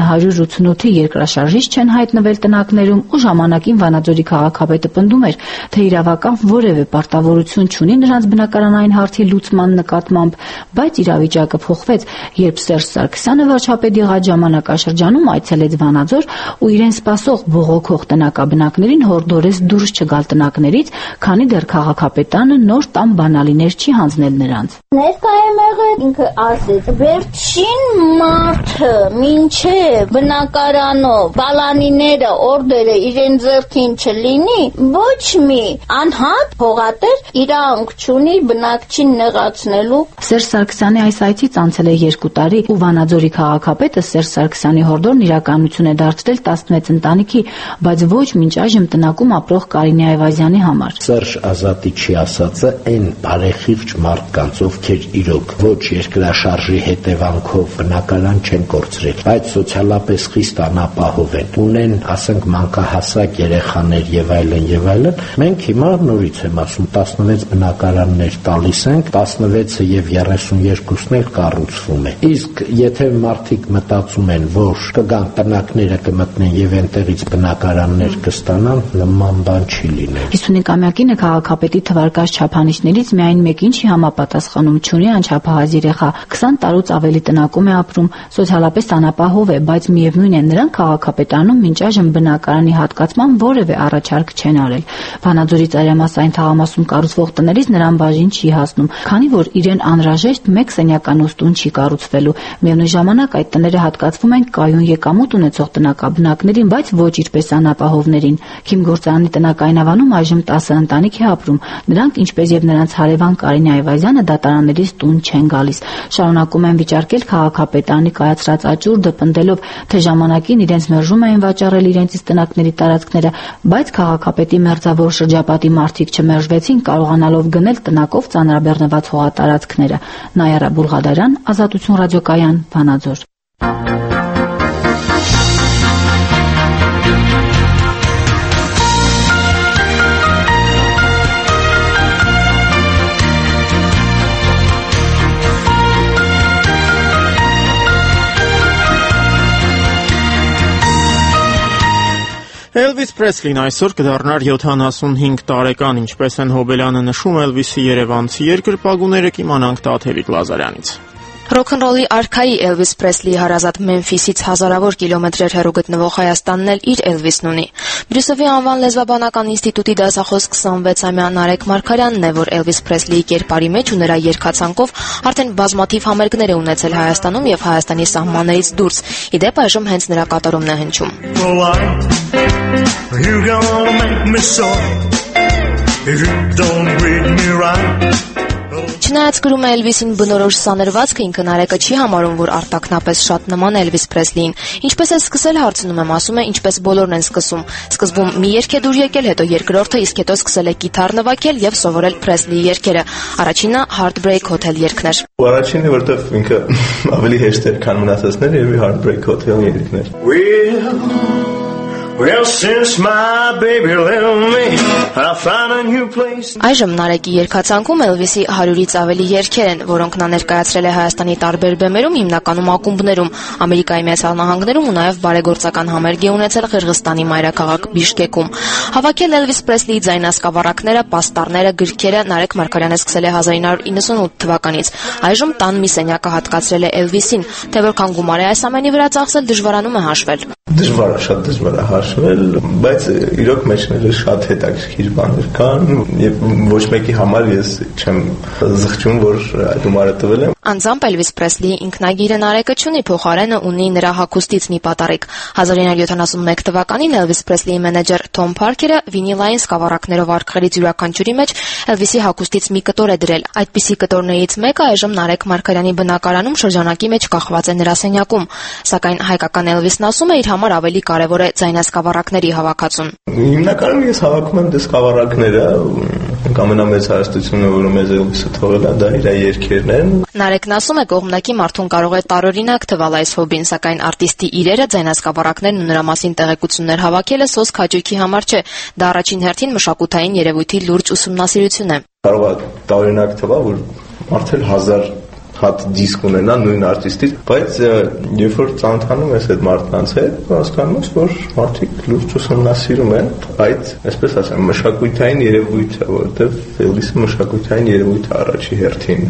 1988-ի երկրաշարժից չեն հայտնվել տնակներում ու ժամանակին Վանաձորի քաղաքապետը պնդում էր, թե իրավական որևէ պարտավորություն չունի նրանց բնակարանային հարցի լուծման նկատմամբ, բայց իրավիճակը փոխվեց, երբ Սերժ Սարգսյանը վարչապետ եղած ժամանակաշրջանում այցելեց Վանաձոր ու իրեն սպասող բողոքող տնակաբնակներին հորդորեց դուրս չգալ տնակներից, քանի դեռ քաղաքապետանը նոր տան բանալիներ չի հանձնել նրանց։ Ներկա եմ եղել, ինքը ասեց, վերջին մարդը մինչև բնակարանով բալանիները օրդերը իրեն ձեռքին չլինի, ոչ մի անհատ հողատեր իրանք չունի բնակչին նեղացնելու։ Սերժ Սարգսյանի այս այցից անցել է 2 տարի ու Վանաձորի քաղաքապետը Սերժ Սարգսյանի հորդորն իրականություն է դարձրել 16 ընտանիքի, բայց ոչ մինչ այժմ տնակում ապրող Կարինե Այվազյանի համար։ Սերժ Ազատիչի ասածը այն բարեխիղճ մարդկանց, ովքեր իրոք ոչ երկրաշարժի հետևանքով բնակարան չեն կորցրել, բայց սոցիալապես խիստ անապահով են, ունեն, ասենք, մանկահասակ երեխաներ եւ այլն, մենք հիմա նորից եմ ասում 16 բնակարաններ տալիս ենք, 16-ը եւ 32-ն էլ կառուցվում է։ Իսկ եթե մարդիկ մտածում են, որ կգան տնակները կմտնեն եւ այնտեղից բնակարաններ կստանան, նման բան չի լինել։ 55-ամյակինը քաղաքապետի թվարկած չափանիշներից միայն մեկին չի համապատասխանում, չունի անչափահաս երեխա, 20 տարուց ավելի տնակում է ապրում, սոցիալապես անապահով է, բայց միևնույն է նրանք քաղաքապետարանում մինչ այժմ բնակարանի հատկացման որևէ առաջարկ չեն արել։ Վանաձորի ծայրամասային թաղամասում կառուցվող տներից նրան բաժին չի հասնում, քանի որ իրեն անհրաժեշտ մեկ սենյականոց տուն չի կառուցվելու։ Միևնույն ժամանակ այդ տները հատկացվում են կայուն եկամուտ ունեցող տնակաբնակներին, բայց ոչ իրպես անապահովներին։ Քիմգործարանի տնակային ավանում այժմ 10 ընտանիք է ապրում։ Նրանք, ինչպես եւ նրանց հարևան Կարինե Այվազյանը, դատարաններից տուն չեն գալիս։ Շարունակում են վիճարկել քաղաքապետարանի կայացրած աճուրդը, պնդելով, թե ժամանակին իրենց մերժում էին վաճառել իրենցից տնակների տարածքները, բայց քաղաքապետի մերձավոր շրջապատի մարդիկ չմերժվեցին, կարողանալով գնել տնակով ծանրաբեռնված հողատարածքները։ Նայարա Բուլղադարյան, Ազատություն ռադիոկայան, Վանաձոր։ Էլվիս Պրեսլին այսօր կդառնար 75 տարեկան, ինչպես են Հոբելյանը նշում Էլվիսի երևանցի երկրպագուները, կիմանանք Տաթևիկ Լազարյանից։ Ռոքնռոլի արքայի Էլվիս Պրեսլիի հարազատ Մեմֆիսից հազարավոր կիլոմետրեր հեռու գտնվող Հայաստանն էլ իր Էլվիսն ունի։ Բրյուսովի անվան լեզվաբանական ինստիտուտի դասախոս 26-ամյա Նարեկ Մարգարյանն է, որ Էլվիս Պրեսլիի կերպարի մեջ ու նրա երգացանկով արդեն բազմաթիվ համերգներ է ունեցել Հայաստանում եւ Հայաստանի սահմաններից դուրս։ Ի դեպ այժմ հենց նրա կատարումն է հնչում։ Չնայած գրում է Էլվիսին բնորոշ սաներվածքը, ինքը Նարեկը չի համարում, որ արտաքնապես շատ նման է Էլվիս Պրեսլիին։ Ինչպես է սկսել, հարցնում եմ, ասում է, ինչպես բոլորն են սկսում։ Սկզբում մի երգ է դուր եկել, հետո երկրորդը, իսկ հետո սկսել է կիթառ նվագել եւ սովորել Պրեսլիի երգերը։ Առաջինը Heartbreak Hotel երգն էր։ Առաջինը, որտեղ ինքը ավելի հեշտ էր, քան մնացածները, եւ Heartbreak Hotel երգն էր։ Well, since my baby left me, I found a new place. Այժմ Նարեկի երգացանկում Էլվիսի 100-ից ավելի երգեր են, որոնք նա ներկայացրել է Հայաստանի տարբեր բեմերում, հիմնականում ակումբներում, Ամերիկայի Միացյալ Նահանգներում ու նաև բարեգործական համերգ է ունեցել Ղրղստանի մայրաքաղաք Բիշկեկում։ Հավաքել Էլվիս Պրեսլիի ձայնասկավառակները, պաստառները, գրքերը Նարեկ Մարգարյանը սկսել է 1998 թվականից։ Այժմ տան մի սենյակը հատկացրել է Էլվիսին, թե որքան գումար է այս ամենի վրա ծախսել, դժվարանում է հաշվել։ Դժվար է, շատ դժվար է հաշվել, բայց իրոք մեջները շատ հետաքրքիր բաներ կան եւ ոչ մեկի համար ես չեմ զղջում, որ այդ գումարը տվել եմ։ Անձամբ Էլվիս Պրեսլիի ինքնագիրը Նարեկը չունի, փոխարենը ունի նրա հագուստից մի պատառիկ։ 1971 թվականին Էլվիս Պրեսլիի մենեջեր Թոմ Փարքերը վինիլային սկավառակներով արկղերից յուրաքանչյուրի մեջ Էլվիսի հագուստից մի կտոր է դրել։ Այդպիսի կտորներից մեկը այժմ Նարեկ Մարգարյանի բնակարանում շրջանակի մեջ կախված է նրա սենյակում, սակայն հայկական Էլվիսն ասում է իր համար ավելի կարևոր է ձայնասկավառակների հավաքածուն։ Հիմնականում ես հավաքում եմ սկավառակները, ամենամեծ հարստությունը, որը մեզ Էլվիսը թողել է, դա իր երգերն են։ Նարեկն ասում է, կողմնակի մարդուն կարող է տարօրինակ թվալ այս հոբին, սակայն արտիստի իրերը, ձայնասկավառակներն ու նրա մասին տեղեկություններ հավաքելը սոսկ հաճույքի համար չէ, դա առաջին հերթին մշակութային երևույթի լուրջ ուսումնասիրություն է։ Կարող է տարօրինակ թվալ, որ մարդը 1000 հատ դիսկ ունենա նույն արտիստից, բայց երբ որ ծանոթանում ես այդ մարդկանց հետ, հասկանում ես, որ մարդիկ լուրջ ուսումնասիրում են այդ, այսպես ասեմ, մշակութային երևույթը, որովհետև Էլվիսը մշակութային երևույթ է առաջի հերթին,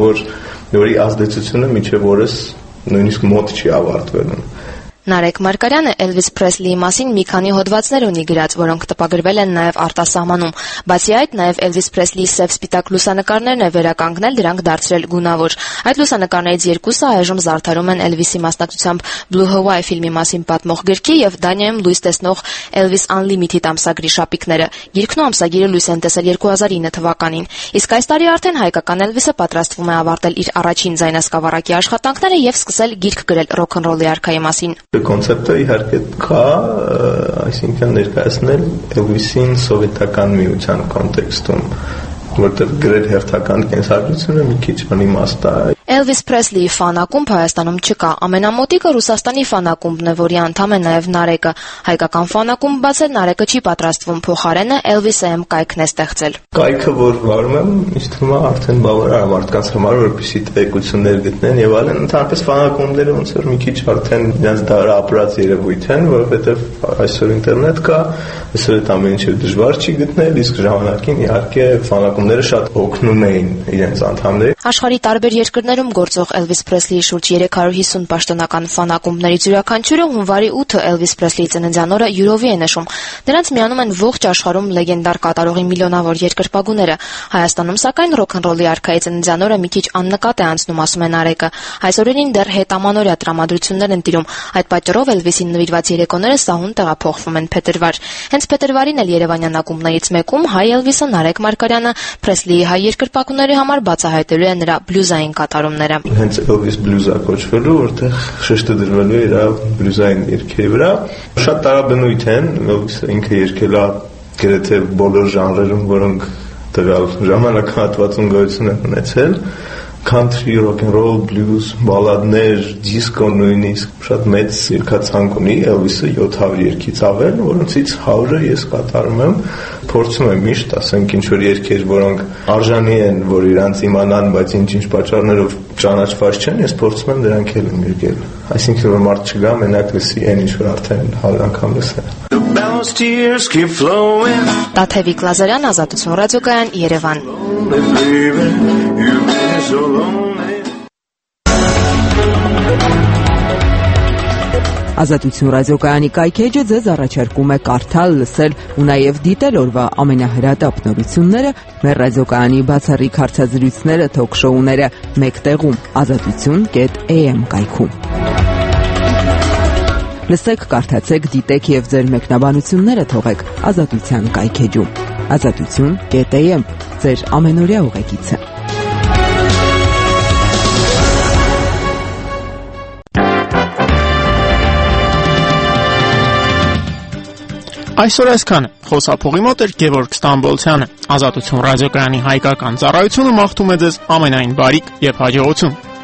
որի ազդեցությունը մինչև օրս նույնիսկ մոտ չի ավարտվելու։ Նարեկ Մարգարյանը Էլվիս Պրեսլիի մասին մի քանի հոդվածներ ունի գրած, որոնք տպագրվել են նաև արտասահմանում։ Բացի այդ, նաև Էլվիս Պրեսլիի սև-սպիտակ լուսանկարներն է վերականգնել, դրանք դարձրել գունավոր։ Այդ լուսանկարներից երկուսը այժմ զարդարում են Էլվիսի մասնակցությամբ Blue Hawaii ֆիլմի մասին պատմող գրքի եւ Դանիայում լույս տեսնող Elvis Unlimited ամսագրի շապիկները։ Գիրքն ու ամսագիրը լույս են տեսել 2009 թվականին։ Իսկ այս տարի արդեն հայկական Էլվիսը պատրաստվում է ավարտել իր առաջին ձայնասկավառակի աշխատանքները եւ սկսել գիրք գրել ռոքնռոլի արքայի մասին։ Կոնցեպտը իհարկե կա, այսինքն ներկայացնել Էլվիսին սովետական միության կոնտեքստում, որտեղ գրել հերթական կենսագրությունը մի քիչ անիմաստ է։ Էլվիս Պրեսլիի ֆան-ակումբ Հայաստանում չկա։ Ամենամոտիկը Ռուսաստանի ֆան-ակումբն է, որի անդամ է նաև Նարեկը։ Հայկական ֆան-ակումբ բացել Նարեկը չի պատրաստվում, փոխարենը Elvis AM կայքն է ստեղծել։ Կայքը, որ վարում եմ, ինձ թվում է արդեն բավարար է մարդկանց համար, որպեսզի տեղեկություններ գտնեն եւ այլն։ Ընդհանրապես ֆան-ակումբները ոնց որ մի քիչ արդեն իրենց դարը ապրած երևույթ են, որովհետեւ այսօր ինտերնետ կա, այսօր այդ ամեն ինչը դժվար չի գտնել, իսկ ժամանակին իհարկե ֆան-ակումբները շատ օգնում էին իրենց անդամներին։ Աշխարհի տարբեր երկրներում գործող Էլվիս Պրեսլիի շուրջ 350 պաշտոնական ֆան-ակումբներից յուրաքանչյուրը հունվարի 8-ը Էլվիս Պրեսլիի ծննդյան օրը յուրովի է նշում։ Նրանց միանում են ողջ աշխարհում լեգենդար կատարողի միլիոնավոր երկրպագուները։ Հայաստանում սակայն ռոքնռոլի արքայի ծննդյան օրը մի քիչ աննկատ է անցնում, ասում է Նարեկը։ Այս օրերին դեռ հետամանորյա տրամադրություններ են տիրում։ Այդ պատճառով Էլվիսին նվիրված երեկոները սահուն տեղափոխվում են փետրվար։ Հենց փետրվարին էլ Երևանյան ակումբներից մեկում հայ Էլվիսը Նարեկ Մարգարյանը Պրեսլիի հայ երկրպագուների համար բացահայտելու է նրա բլյուզային կատարումները։ Հենց Elvis blues-ը կոչվելու, որտեղ շեշտը դրվելու է իր բլյուզային երգերի վրա։ Շատ տարաբնույթ են, Elvis-ը ինքը երգել է գրեթե բոլոր ժանրերում, որոնք տվյալ ժամանակահատվածում գոյություն են ունեցել։ Country, rock and roll, blues, բալադներ, դիսկո նույնիսկ շատ մեծ երգացանք ունի Elvis-ը 700 երգից ավել, որոնցից 100-ը ես կատարում եմ, փորձում եմ միշտ, ասենք ինչ-որ երգեր, որոնք արժանի են, որ իրանց իմանան, բայց ինչ-ինչ պատճառներով ճանաչված չեն, ես փորձում եմ դրանք էլ երգել։ Այսինքն որ մարդ չգա, մենակ լսի այն ինչ-որ արդեն 100 անգամ լսել։ Տաթևիկ Լազարյան, Ազատություն ռադիոկայան, Երևան։ Ազատություն ռադիոկայանի կայքեջը ձեզ առաջարկում է կարդալ, լսել ու նաև դիտել օրվա ամենահրատապ նորությունները, մեր ռադիոկայանի բացառիկ հարցազրույցները, թոք-շոուները մեկ տեղում azatutun.am կայքում։ Լսեք, կարդացեք, դիտեք եւ ձեր մեկնաբանությունները թողեք Ազատության կայքեջում։ azatutun.am ձեր ամենօրյա ուղեկիցը։ Այսօր այսքանը։ Խոսափողի մոտ էր Գևորգ Ստամբոլցյանը։ Ազատություն ռադիոկայանի հայկական ծառայությունը մաղթում է ձեզ ամենայն բարիք եւ հաջողություն։